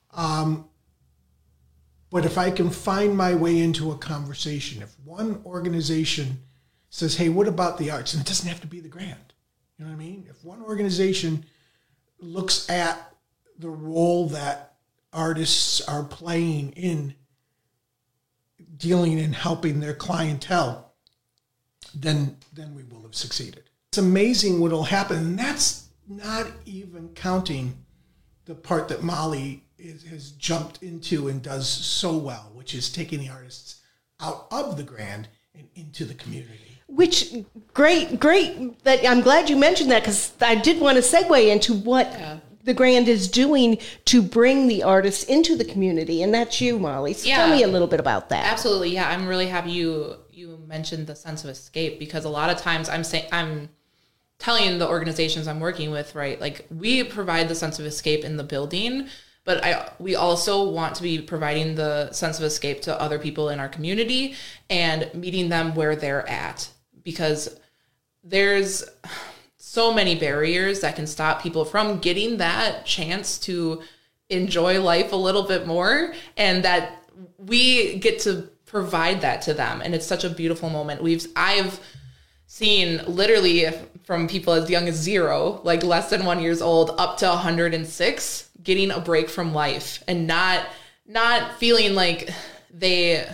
[SPEAKER 3] But if I can find my way into a conversation, if one organization says, hey, what about the arts? And it doesn't have to be the Grand. You know what I mean? If one organization looks at the role that artists are playing in dealing and helping their clientele, then we will have succeeded. It's amazing what will happen. And that's not even counting the part that Molly has jumped into and does so well, which is taking the artists out of the Grand and into the community.
[SPEAKER 10] Which, great, that I'm glad you mentioned that, because I did want to segue into what the Grand is doing to bring the artists into the community, and that's you, Molly. So tell me a little bit about that.
[SPEAKER 5] Absolutely, yeah. I'm really happy you mentioned the sense of escape, because a lot of times I'm telling the organizations I'm working with, right, like we provide the sense of escape in the building, but we also want to be providing the sense of escape to other people in our community and meeting them where they're at, because there's so many barriers that can stop people from getting that chance to enjoy life a little bit more, and that we get to provide that to them. And it's such a beautiful moment. I've seen literally from people as young as 0, like less than 1 year old, up to 106, getting a break from life and not feeling like the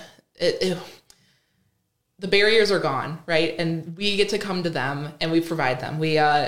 [SPEAKER 5] barriers are gone, right? And we get to come to them and we provide them.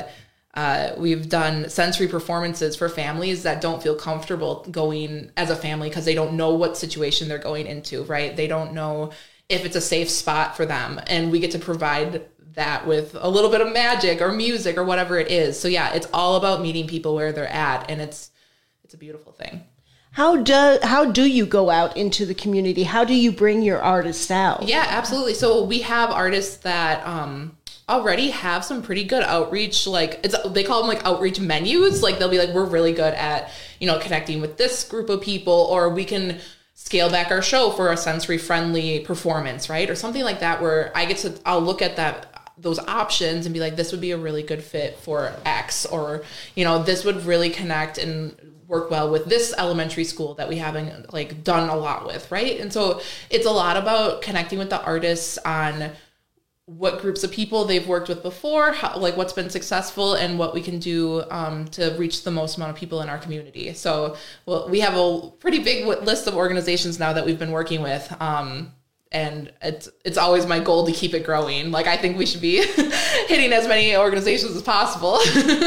[SPEAKER 5] We've done sensory performances for families that don't feel comfortable going as a family because they don't know what situation they're going into, right? They don't know if it's a safe spot for them. And we get to provide that with a little bit of magic or music or whatever it is. So yeah, it's all about meeting people where they're at, and it's a beautiful thing.
[SPEAKER 10] How do you go out into the community? How do you bring your artists out?
[SPEAKER 5] Yeah, absolutely. So we have artists that already have some pretty good outreach. Like they call them like outreach menus. Like they'll be like, we're really good at, connecting with this group of people, or we can scale back our show for a sensory friendly performance, right? Or something like that, where I'll look at those options and be like, this would be a really good fit for X, or, this would really connect and work well with this elementary school that we haven't like done a lot with, right? And so it's a lot about connecting with the artists on what groups of people they've worked with before, what's been successful, and what we can do to reach the most amount of people in our community. So we have a pretty big list of organizations now that we've been working with. And it's always my goal to keep it growing. Like, I think we should be hitting as many organizations as possible.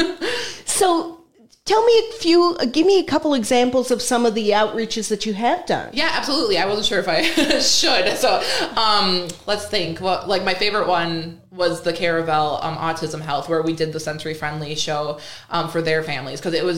[SPEAKER 10] So give me a couple examples of some of the outreaches that you have done.
[SPEAKER 5] Yeah, absolutely. I wasn't sure if I should. So let's think. Well, like my favorite one was the Caravel Autism Health, where we did the sensory friendly show for their families. Because it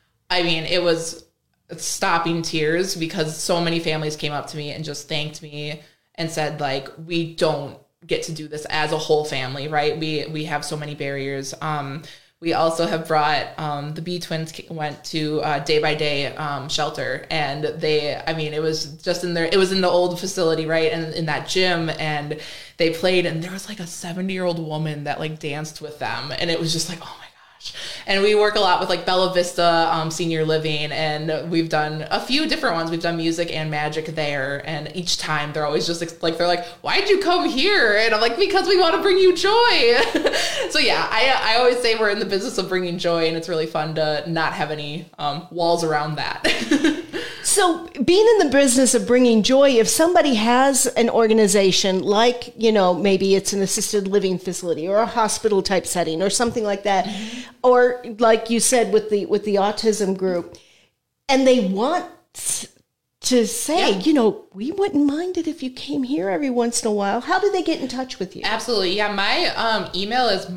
[SPEAKER 5] was stopping tears, because so many families came up to me and just thanked me and said, like, we don't get to do this as a whole family, right? We have so many barriers. We also have brought, the B Twins went to Day by Day shelter, and it was just it was in the old facility, right? And in that gym, and they played, and there was like a 70-year-old woman that like danced with them. And it was just like, oh my gosh. And we work a lot with like Bella Vista Senior Living, and we've done a few different ones. We've done music and magic there, and each time they're always just like, they're like, why'd you come here? And I'm like, because we want to bring you joy. So yeah, I always say we're in the business of bringing joy, and it's really fun to not have any walls around that.
[SPEAKER 10] So being in the business of bringing joy, if somebody has an organization like, maybe it's an assisted living facility or a hospital type setting or something like that, or like you said with the autism group, and they want to say, we wouldn't mind it if you came here every once in a while, how do they get in touch with you?
[SPEAKER 5] Absolutely. Yeah. My email is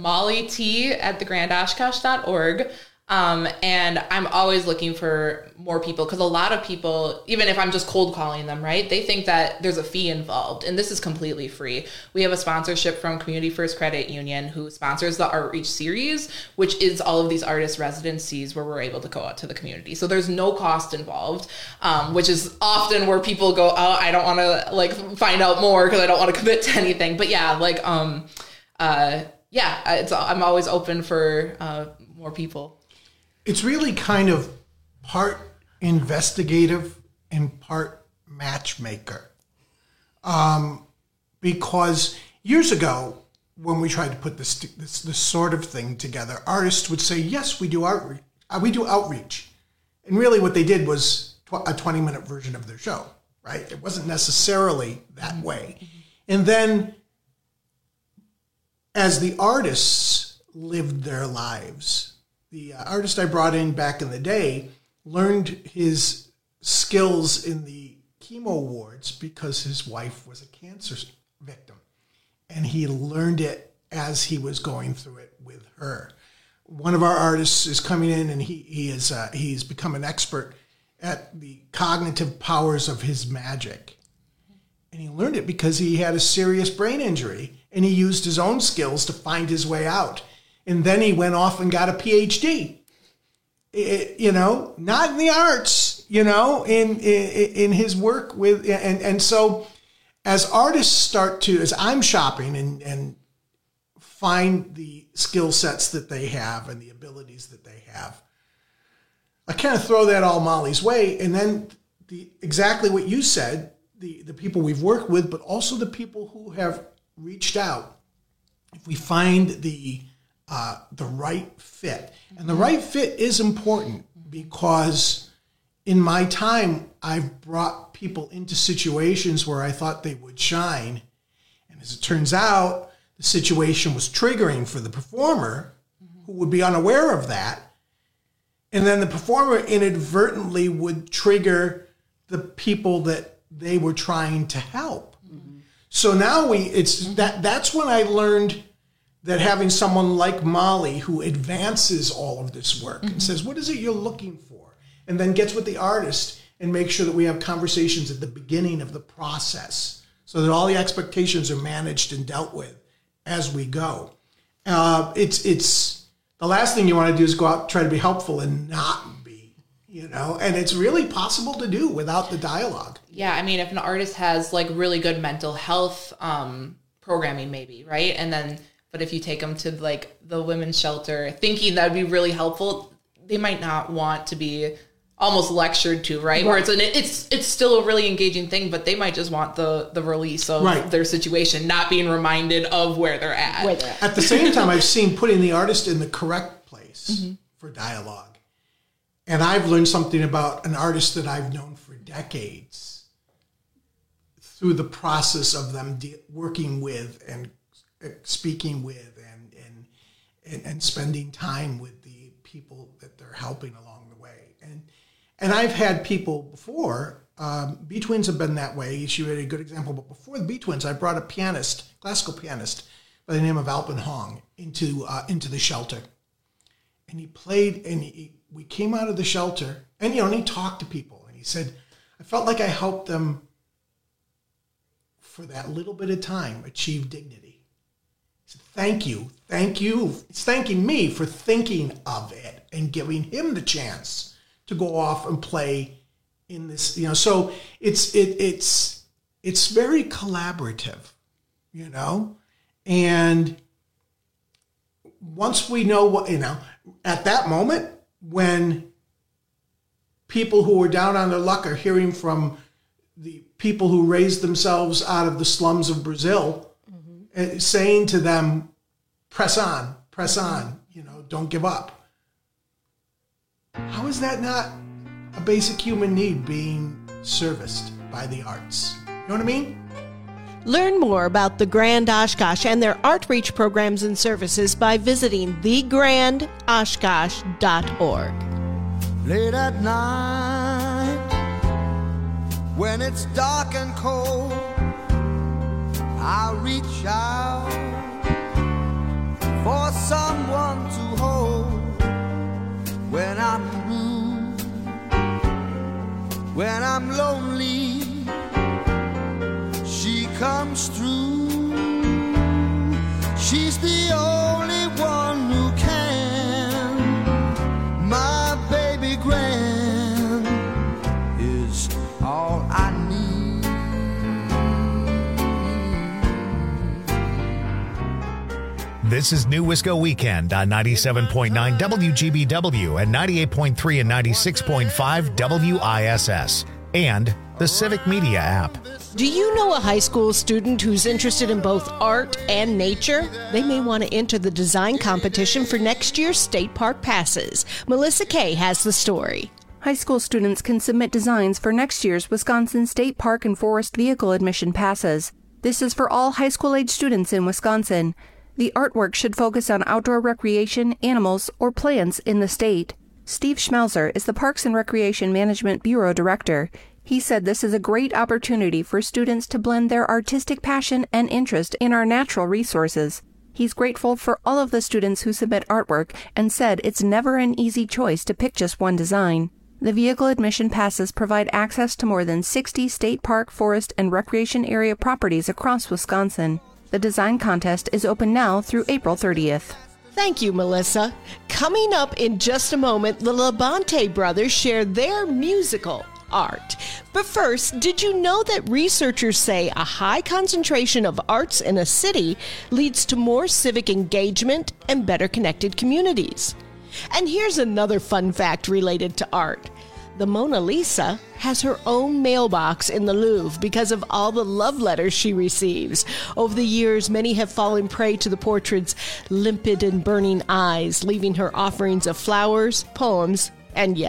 [SPEAKER 5] mollyt@thegrandoshkosh.org. And I'm always looking for more people, because a lot of people, even if I'm just cold calling them, right, they think that there's a fee involved, and this is completely free. We have a sponsorship from Community First Credit Union, who sponsors the Outreach Series, which is all of these artist residencies where we're able to go out to the community. So there's no cost involved, which is often where people go, oh, I don't want to like find out more because I don't want to commit to anything. But yeah, like, I'm always open for more people.
[SPEAKER 3] It's really kind of part investigative and part matchmaker. Because years ago, when we tried to put this sort of thing together, artists would say, yes, we do outreach. And really what they did was a 20-minute version of their show, right? It wasn't necessarily that way. And then as the artists lived their lives, the artist I brought in back in the day learned his skills in the chemo wards because his wife was a cancer victim. And he learned it as he was going through it with her. One of our artists is coming in, and he's become an expert at the cognitive powers of his magic. And he learned it because he had a serious brain injury, and he used his own skills to find his way out. And then he went off and got a PhD, not in the arts, in his work with, and so as artists as I'm shopping and find the skill sets that they have and the abilities that they have, I kind of throw that all Molly's way. And then exactly what you said, the people we've worked with, but also the people who have reached out, if we find the right fit. And the right fit is important, because in my time, I've brought people into situations where I thought they would shine. And as it turns out, the situation was triggering for the performer, who would be unaware of that. And then the performer inadvertently would trigger the people that they were trying to help. So now that's when I learned that having someone like Molly who advances all of this work and says, what is it you're looking for? And then gets with the artist and makes sure that we have conversations at the beginning of the process so that all the expectations are managed and dealt with as we go. It's the last thing you want to do is go out and try to be helpful and not be, and it's really possible to do without the dialogue.
[SPEAKER 5] Yeah, I mean, if an artist has like really good mental health programming, maybe, right? But if you take them to like the women's shelter, thinking that'd be really helpful, they might not want to be almost lectured to, right? Where it's still a really engaging thing, but they might just want the release of their situation, not being reminded of where they're at.
[SPEAKER 3] At the same time, I've seen putting the artist in the correct place for dialogue. And I've learned something about an artist that I've known for decades through the process of them working with and speaking with and spending time with the people that they're helping along the way. And I've had people before, B-Twins have been that way. She had a good example, but before the B-Twins, I brought a classical pianist by the name of Alpen Hong into the shelter. And he played, and we came out of the shelter, and he talked to people, and he said, I felt like I helped them for that little bit of time achieve dignity. He said, thank you. It's thanking me for thinking of it and giving him the chance to go off and play in this, so it's very collaborative, and once we know what, at that moment when people who are down on their luck are hearing from the people who raised themselves out of the slums of Brazil, saying to them, press on, don't give up. How is that not a basic human need being serviced by the arts? You know what I mean?
[SPEAKER 10] Learn more about the Grand Oshkosh and their Artreach programs and services by visiting thegrandoshkosh.org.
[SPEAKER 6] Late at night, when it's dark and cold, I'll reach out for someone to hold. When I'm blue, when I'm lonely, she comes through. She's the only one who can. My baby Gran is all I need.
[SPEAKER 1] This is New Wisco Weekend on 97.9 WGBW and 98.3 and 96.5 WISS and the Civic Media app.
[SPEAKER 10] Do you know a high school student who's interested in both art and nature? They may want to enter the design competition for next year's state park passes. Melissa Kay has the story.
[SPEAKER 7] High school students can submit designs for next year's Wisconsin State Park and Forest Vehicle Admission passes. This is for all high school-age students in Wisconsin. The artwork should focus on outdoor recreation, animals, or plants in the state. Steve Schmelzer is the Parks and Recreation Management Bureau Director. He said this is a great opportunity for students to blend their artistic passion and interest in our natural resources. He's grateful for all of the students who submit artwork and said it's never an easy choice to pick just one design. The vehicle admission passes provide access to more than 60 state park, forest, and recreation area properties across Wisconsin. The design contest is open now through April 30th.
[SPEAKER 10] Thank you, Melissa. Coming up in just a moment, the Labonte brothers share their musical art. But first, did you know that researchers say a high concentration of arts in a city leads to more civic engagement and better connected communities? And here's another fun fact related to art. The Mona Lisa has her own mailbox in the Louvre because of all the love letters she receives. Over the years, many have fallen prey to the portrait's limpid and burning eyes, leaving her offerings of flowers, poems, and yes,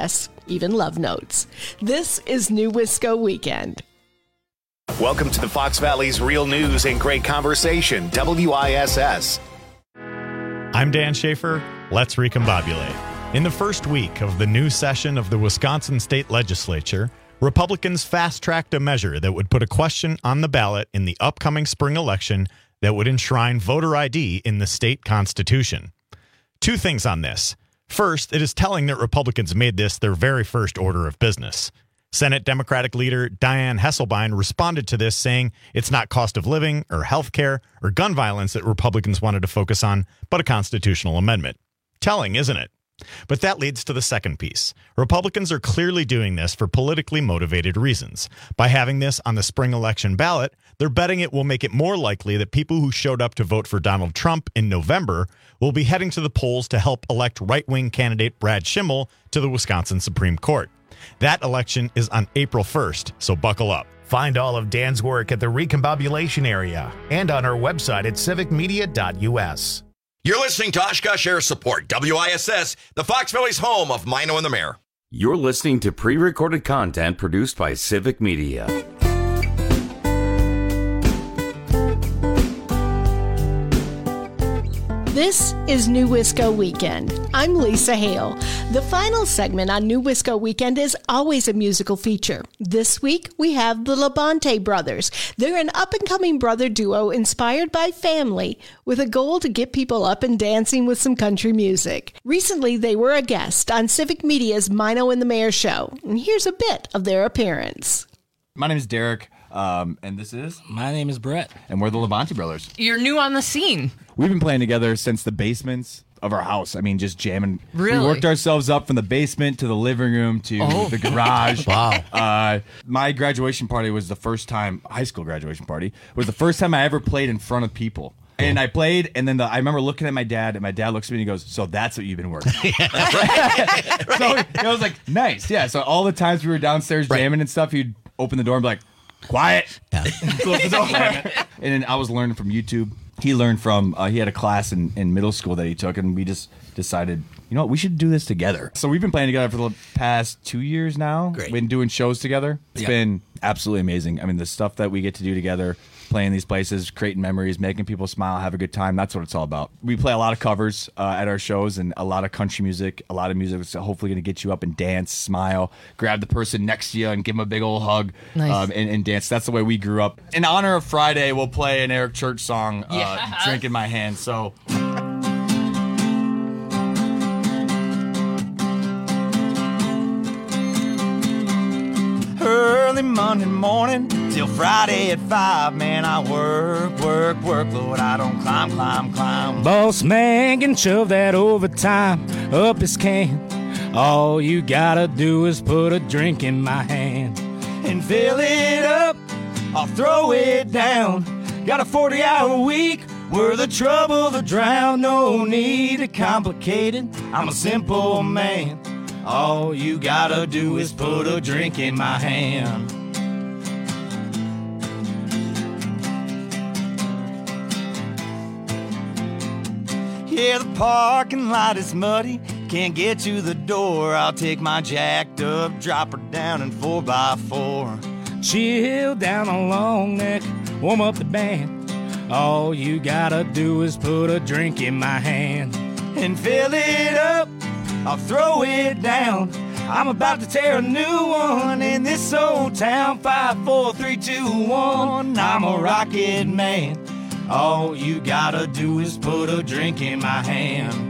[SPEAKER 10] even love notes. This is New Wisco Weekend.
[SPEAKER 1] Welcome to the Fox Valley's Real News and Great Conversation, WISS.
[SPEAKER 8] I'm Dan Schaefer. Let's recombobulate. In the first week of the new session of the Wisconsin State Legislature, Republicans fast-tracked a measure that would put a question on the ballot in the upcoming spring election that would enshrine voter ID in the state constitution. Two things on this. First, it is telling that Republicans made this their very first order of business. Senate Democratic leader Dianne Hesselbein responded to this saying it's not cost of living or health care or gun violence that Republicans wanted to focus on, but a constitutional amendment. Telling, isn't it? But that leads to the second piece. Republicans are clearly doing this for politically motivated reasons. By having this on the spring election ballot, they're betting it will make it more likely that people who showed up to vote for Donald Trump in November will be heading to the polls to help elect right-wing candidate Brad Schimmel to the Wisconsin Supreme Court. That election is on April 1st, so buckle up.
[SPEAKER 1] Find all of Dan's work at the Recombobulation area and on our website at civicmedia.us.
[SPEAKER 9] You're listening to Oshkosh Air Support, WISS, the Fox Valley's home of Mino and the Mayor.
[SPEAKER 2] You're listening to pre-recorded content produced by Civic Media.
[SPEAKER 10] This is New Wisco Weekend. I'm Lisa Hale. The final segment on New Wisco Weekend is always a musical feature. This week, we have the Labonte Brothers. They're an up-and-coming brother duo inspired by family with a goal to get people up and dancing with some country music. Recently, they were a guest on Civic Media's Mino and the Mayor show. And here's a bit of their appearance.
[SPEAKER 16] My name is Derek, and this is...
[SPEAKER 17] My name is Brett.
[SPEAKER 16] And we're the Labonte Brothers.
[SPEAKER 17] You're new on the scene.
[SPEAKER 16] We've been playing together since the basements of our house. I mean, just jamming.
[SPEAKER 17] Really?
[SPEAKER 16] We worked ourselves up from the basement to the living room to the garage.
[SPEAKER 1] Wow.
[SPEAKER 16] My graduation party was the first time, high school graduation party, was the first time I ever played in front of people. And I played, and then I remember looking at my dad, and my dad looks at me and he goes, "So that's what you've been working on." So I was like, nice. Yeah, so all the times we were downstairs jamming and stuff, he'd open the door and be like, "Quiet." Close the door. And then I was learning from YouTube. He learned from, he had a class in middle school that he took, and we just decided, you know what, we should do this together. So we've been playing together for the past 2 years now.
[SPEAKER 17] Great.
[SPEAKER 16] We've been doing shows together. It's been absolutely amazing. I mean, the stuff that we get to do together, playing these places, creating memories, making people smile, have a good time, that's what it's all about. We play a lot of covers at our shows, and a lot of country music, a lot of music that's hopefully going to get you up and dance, smile, grab the person next to you and give them a big old hug.
[SPEAKER 17] Nice.
[SPEAKER 16] And dance. That's the way we grew up. In honor of Friday, we'll play an Eric Church song, Drink in My Hand. So...
[SPEAKER 6] Early Monday morning till Friday at 5, man, I work, Lord, I don't climb.
[SPEAKER 17] Boss man can shove that overtime up his can. All you gotta do is put a drink in my hand
[SPEAKER 6] and fill it up, I'll throw it down. Got a 40-hour week worth of trouble to drown. No need to complicate it, I'm a simple man. All you gotta do is put a drink in my hand. Yeah, the parking lot is muddy, can't get to the door. I'll take my jacked up dropper down in 4x4.
[SPEAKER 17] Chill down a long neck, warm up the band. All you gotta do is put a drink in my hand
[SPEAKER 6] and fill it up, I'll throw it down. I'm about to tear a new one in this old town. 5, 4, 3, 2, 1. I'm a rocket man. All you gotta do is put a drink in my hand.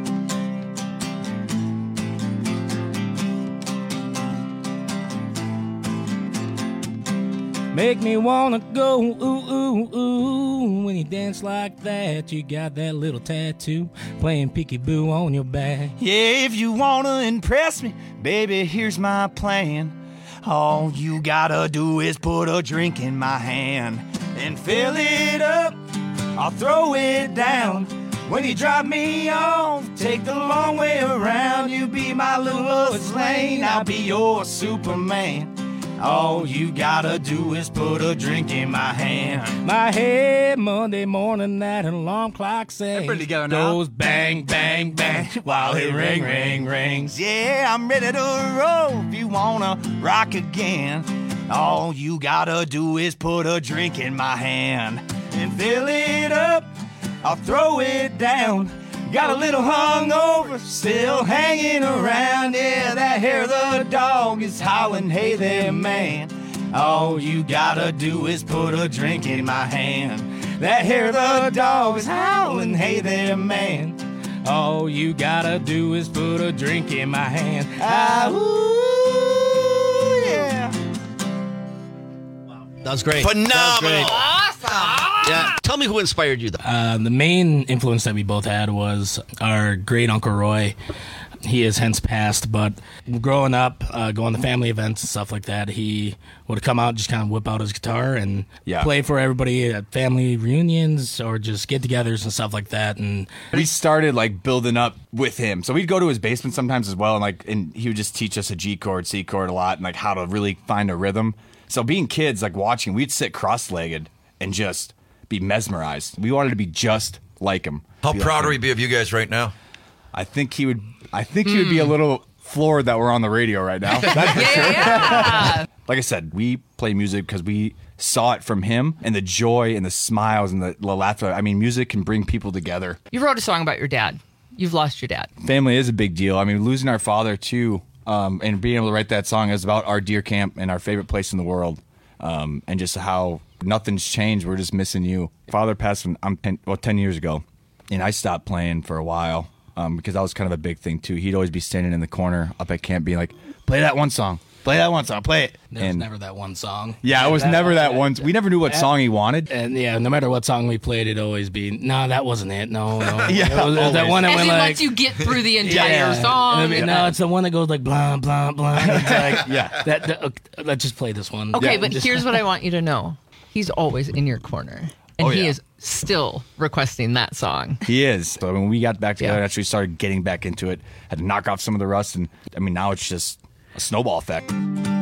[SPEAKER 17] Make me wanna go ooh, ooh, ooh. When you dance like that, you got that little tattoo playing peekaboo on your back.
[SPEAKER 6] Yeah, if you wanna impress me, baby, here's my plan. All you gotta do is put a drink in my hand and fill it up, I'll throw it down. When you drop me off, take the long way around. You be my little Lois Lane, I'll be your Superman. All you gotta do is put a drink in my hand.
[SPEAKER 17] My head Monday morning, that alarm clock says goes bang, bang, bang while it ring, ring, rings.
[SPEAKER 6] Yeah, I'm ready to roll if you wanna rock again. All you gotta do is put a drink in my hand and fill it up. I'll throw it down. Got a little hungover, still hanging around. Yeah, that hair of the dog is howling, hey there, man. All you gotta do is put a drink in my hand. That hair of the dog is howling, hey there, man.
[SPEAKER 17] All you gotta do is put a drink in my hand.
[SPEAKER 6] Ah, ooh, yeah.
[SPEAKER 4] That was great. Phenomenal.
[SPEAKER 5] Awesome.
[SPEAKER 4] Yeah. Tell me who inspired you, though.
[SPEAKER 17] The main influence that we both had was our great Uncle Roy. He has hence passed, but growing up, going to family events and stuff like that, he would come out, just kind of whip out his guitar and play for everybody at family reunions or just get-togethers and stuff like that. And
[SPEAKER 16] we started like building up with him, so we'd go to his basement sometimes as well, and he would just teach us a G chord, C chord a lot, and like how to really find a rhythm. So being kids, like watching, we'd sit cross-legged and just be mesmerized. We wanted to be just like him.
[SPEAKER 9] How proud would he be of you guys right now?
[SPEAKER 16] I think he would be a little floored that we're on the radio right now. That's for sure.
[SPEAKER 12] Yeah.
[SPEAKER 16] Like I said, we play music because we saw it from him, and the joy and the smiles and the laughter. I mean, music can bring people together.
[SPEAKER 12] You wrote a song about your dad. You've lost your dad.
[SPEAKER 16] Family is a big deal. I mean, losing our father too, and being able to write that song is about our deer camp and our favorite place in the world, and just how nothing's changed. We're just missing you. Father passed when 10 years ago, and I stopped playing for a while. Because that was kind of a big thing, too. He'd always be standing in the corner up at camp being like, play that one song, play it.
[SPEAKER 17] There was never that one song.
[SPEAKER 16] Yeah, it was never that one. We never knew what song he wanted.
[SPEAKER 17] And yeah, no matter what song we played, it'd always be, no, that wasn't it. No.
[SPEAKER 16] Yeah,
[SPEAKER 17] it was that one that went like.
[SPEAKER 12] Once you get through the entire song.
[SPEAKER 17] No, it's the one that goes like, blah, blah, blah. It's like,
[SPEAKER 16] yeah.
[SPEAKER 17] Let's just play this one.
[SPEAKER 12] Okay, but here's what I want you to know. He's always in your corner. And he is still requesting that song.
[SPEAKER 16] He is. So when we got back together and actually started getting back into it, had to knock off some of the rust. And I mean, now it's just a snowball effect.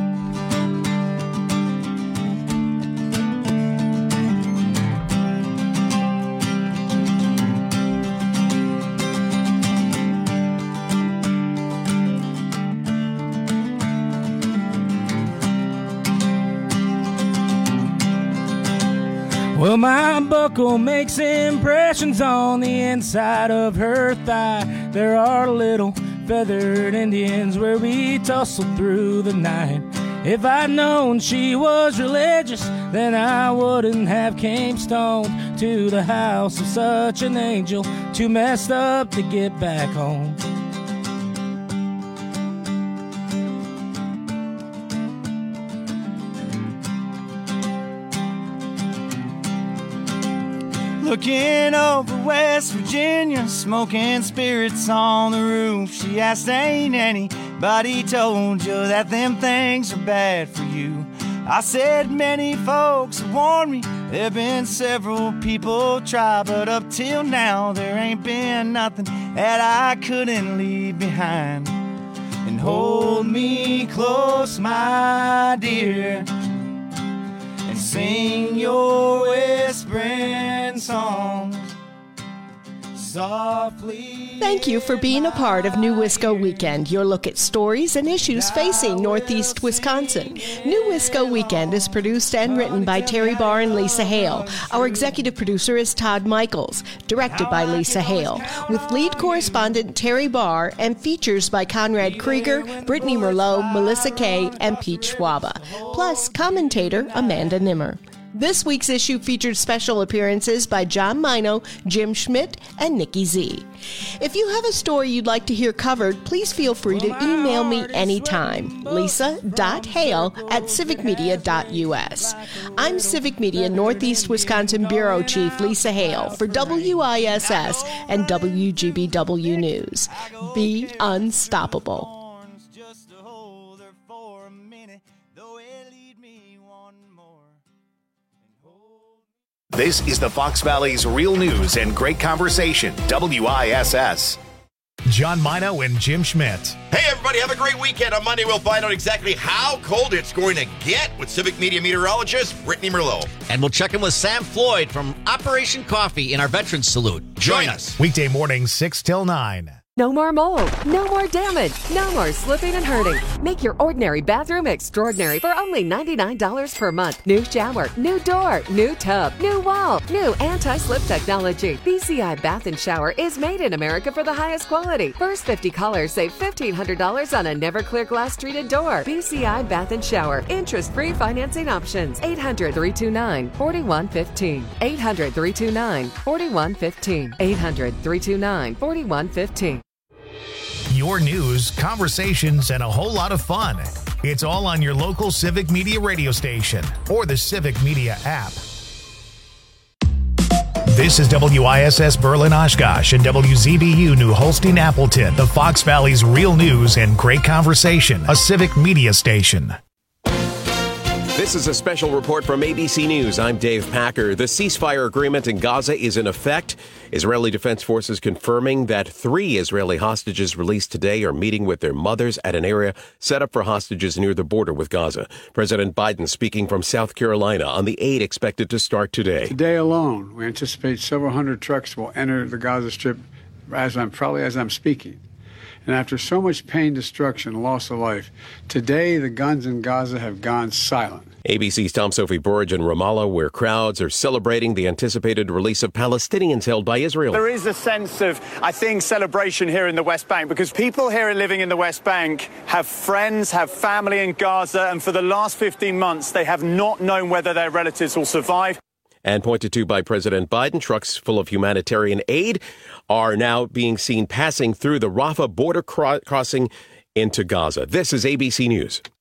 [SPEAKER 17] Well, my buckle makes impressions on the inside of her thigh. There are little feathered Indians where we tussle through the night. If I'd known she was religious, then I wouldn't have came stoned to the house of such an angel, too messed up to get back home.
[SPEAKER 6] Looking over West Virginia, smoking spirits on the roof. She asked, ain't anybody told you that them things are bad for you? I said, many folks have warned me. There've been several people try, but up till now there ain't been nothing that I couldn't leave behind. And hold me close, my dear, and sing your whispering songs softly.
[SPEAKER 10] Thank you for being a part of New Wisco Weekend, your look at stories and issues facing Northeast Wisconsin. New Wisco Weekend is produced and written by Terry Barr and Lisa Hale. Our executive producer is Todd Michaels, directed by Lisa Hale, with lead correspondent Terry Barr and features by Conrad Krieger, Brittany Merlot, Melissa Kay, and Pete Schwaba, plus commentator Amanda Nimmer. This week's issue featured special appearances by John Mino, Jim Schmidt, and Nikki Z. If you have a story you'd like to hear covered, please feel free to email me anytime, lisa.hale@civicmedia.us. I'm Civic Media Northeast Wisconsin Bureau Chief Lisa Hale for WISS and WGBW News. Be unstoppable.
[SPEAKER 1] This is the Fox Valley's real news and great conversation, WISS. John Mino and Jim Schmidt.
[SPEAKER 9] Hey, everybody, have a great weekend. On Monday, we'll find out exactly how cold it's going to get with Civic Media meteorologist Brittany Merlot.
[SPEAKER 4] And we'll check in with Sam Floyd from Operation Coffee in our Veterans Salute. Join us.
[SPEAKER 1] Weekday mornings, 6 till 9.
[SPEAKER 11] No more mold, no more damage, no more slipping and hurting. Make your ordinary bathroom extraordinary for only $99 per month. New shower, new door, new tub, new wall, new anti-slip technology. BCI Bath and Shower is made in America for the highest quality. First 50 callers save $1,500 on a never clear glass treated door. BCI Bath and Shower. Interest-free financing options. 800-329-4115. 800-329-4115. 800-329-4115.
[SPEAKER 1] Your news, conversations, and a whole lot of fun. It's all on your local Civic Media radio station or the Civic Media app. This is WISS Berlin Oshkosh and WZBU New Holstein Appleton, the Fox Valley's real news and great conversation, a Civic Media station.
[SPEAKER 13] This is a special report from ABC News. I'm Dave Packer. The ceasefire agreement in Gaza is in effect. Israeli Defense Forces confirming that 3 Israeli hostages released today are meeting with their mothers at an area set up for hostages near the border with Gaza. President Biden speaking from South Carolina on the aid expected to start today.
[SPEAKER 14] Today alone, we anticipate several hundred trucks will enter the Gaza Strip as I'm speaking. And after so much pain, destruction, loss of life, today the guns in Gaza have gone silent.
[SPEAKER 13] ABC's Tom Sophie Burridge in Ramallah, where crowds are celebrating the anticipated release of Palestinians held by Israel.
[SPEAKER 18] There is a sense of, I think, celebration here in the West Bank because people here living in the West Bank have friends, have family in Gaza, and for the last 15 months, they have not known whether their relatives will survive.
[SPEAKER 13] And pointed to by President Biden, trucks full of humanitarian aid are now being seen passing through the Rafah border crossing into Gaza. This is ABC News.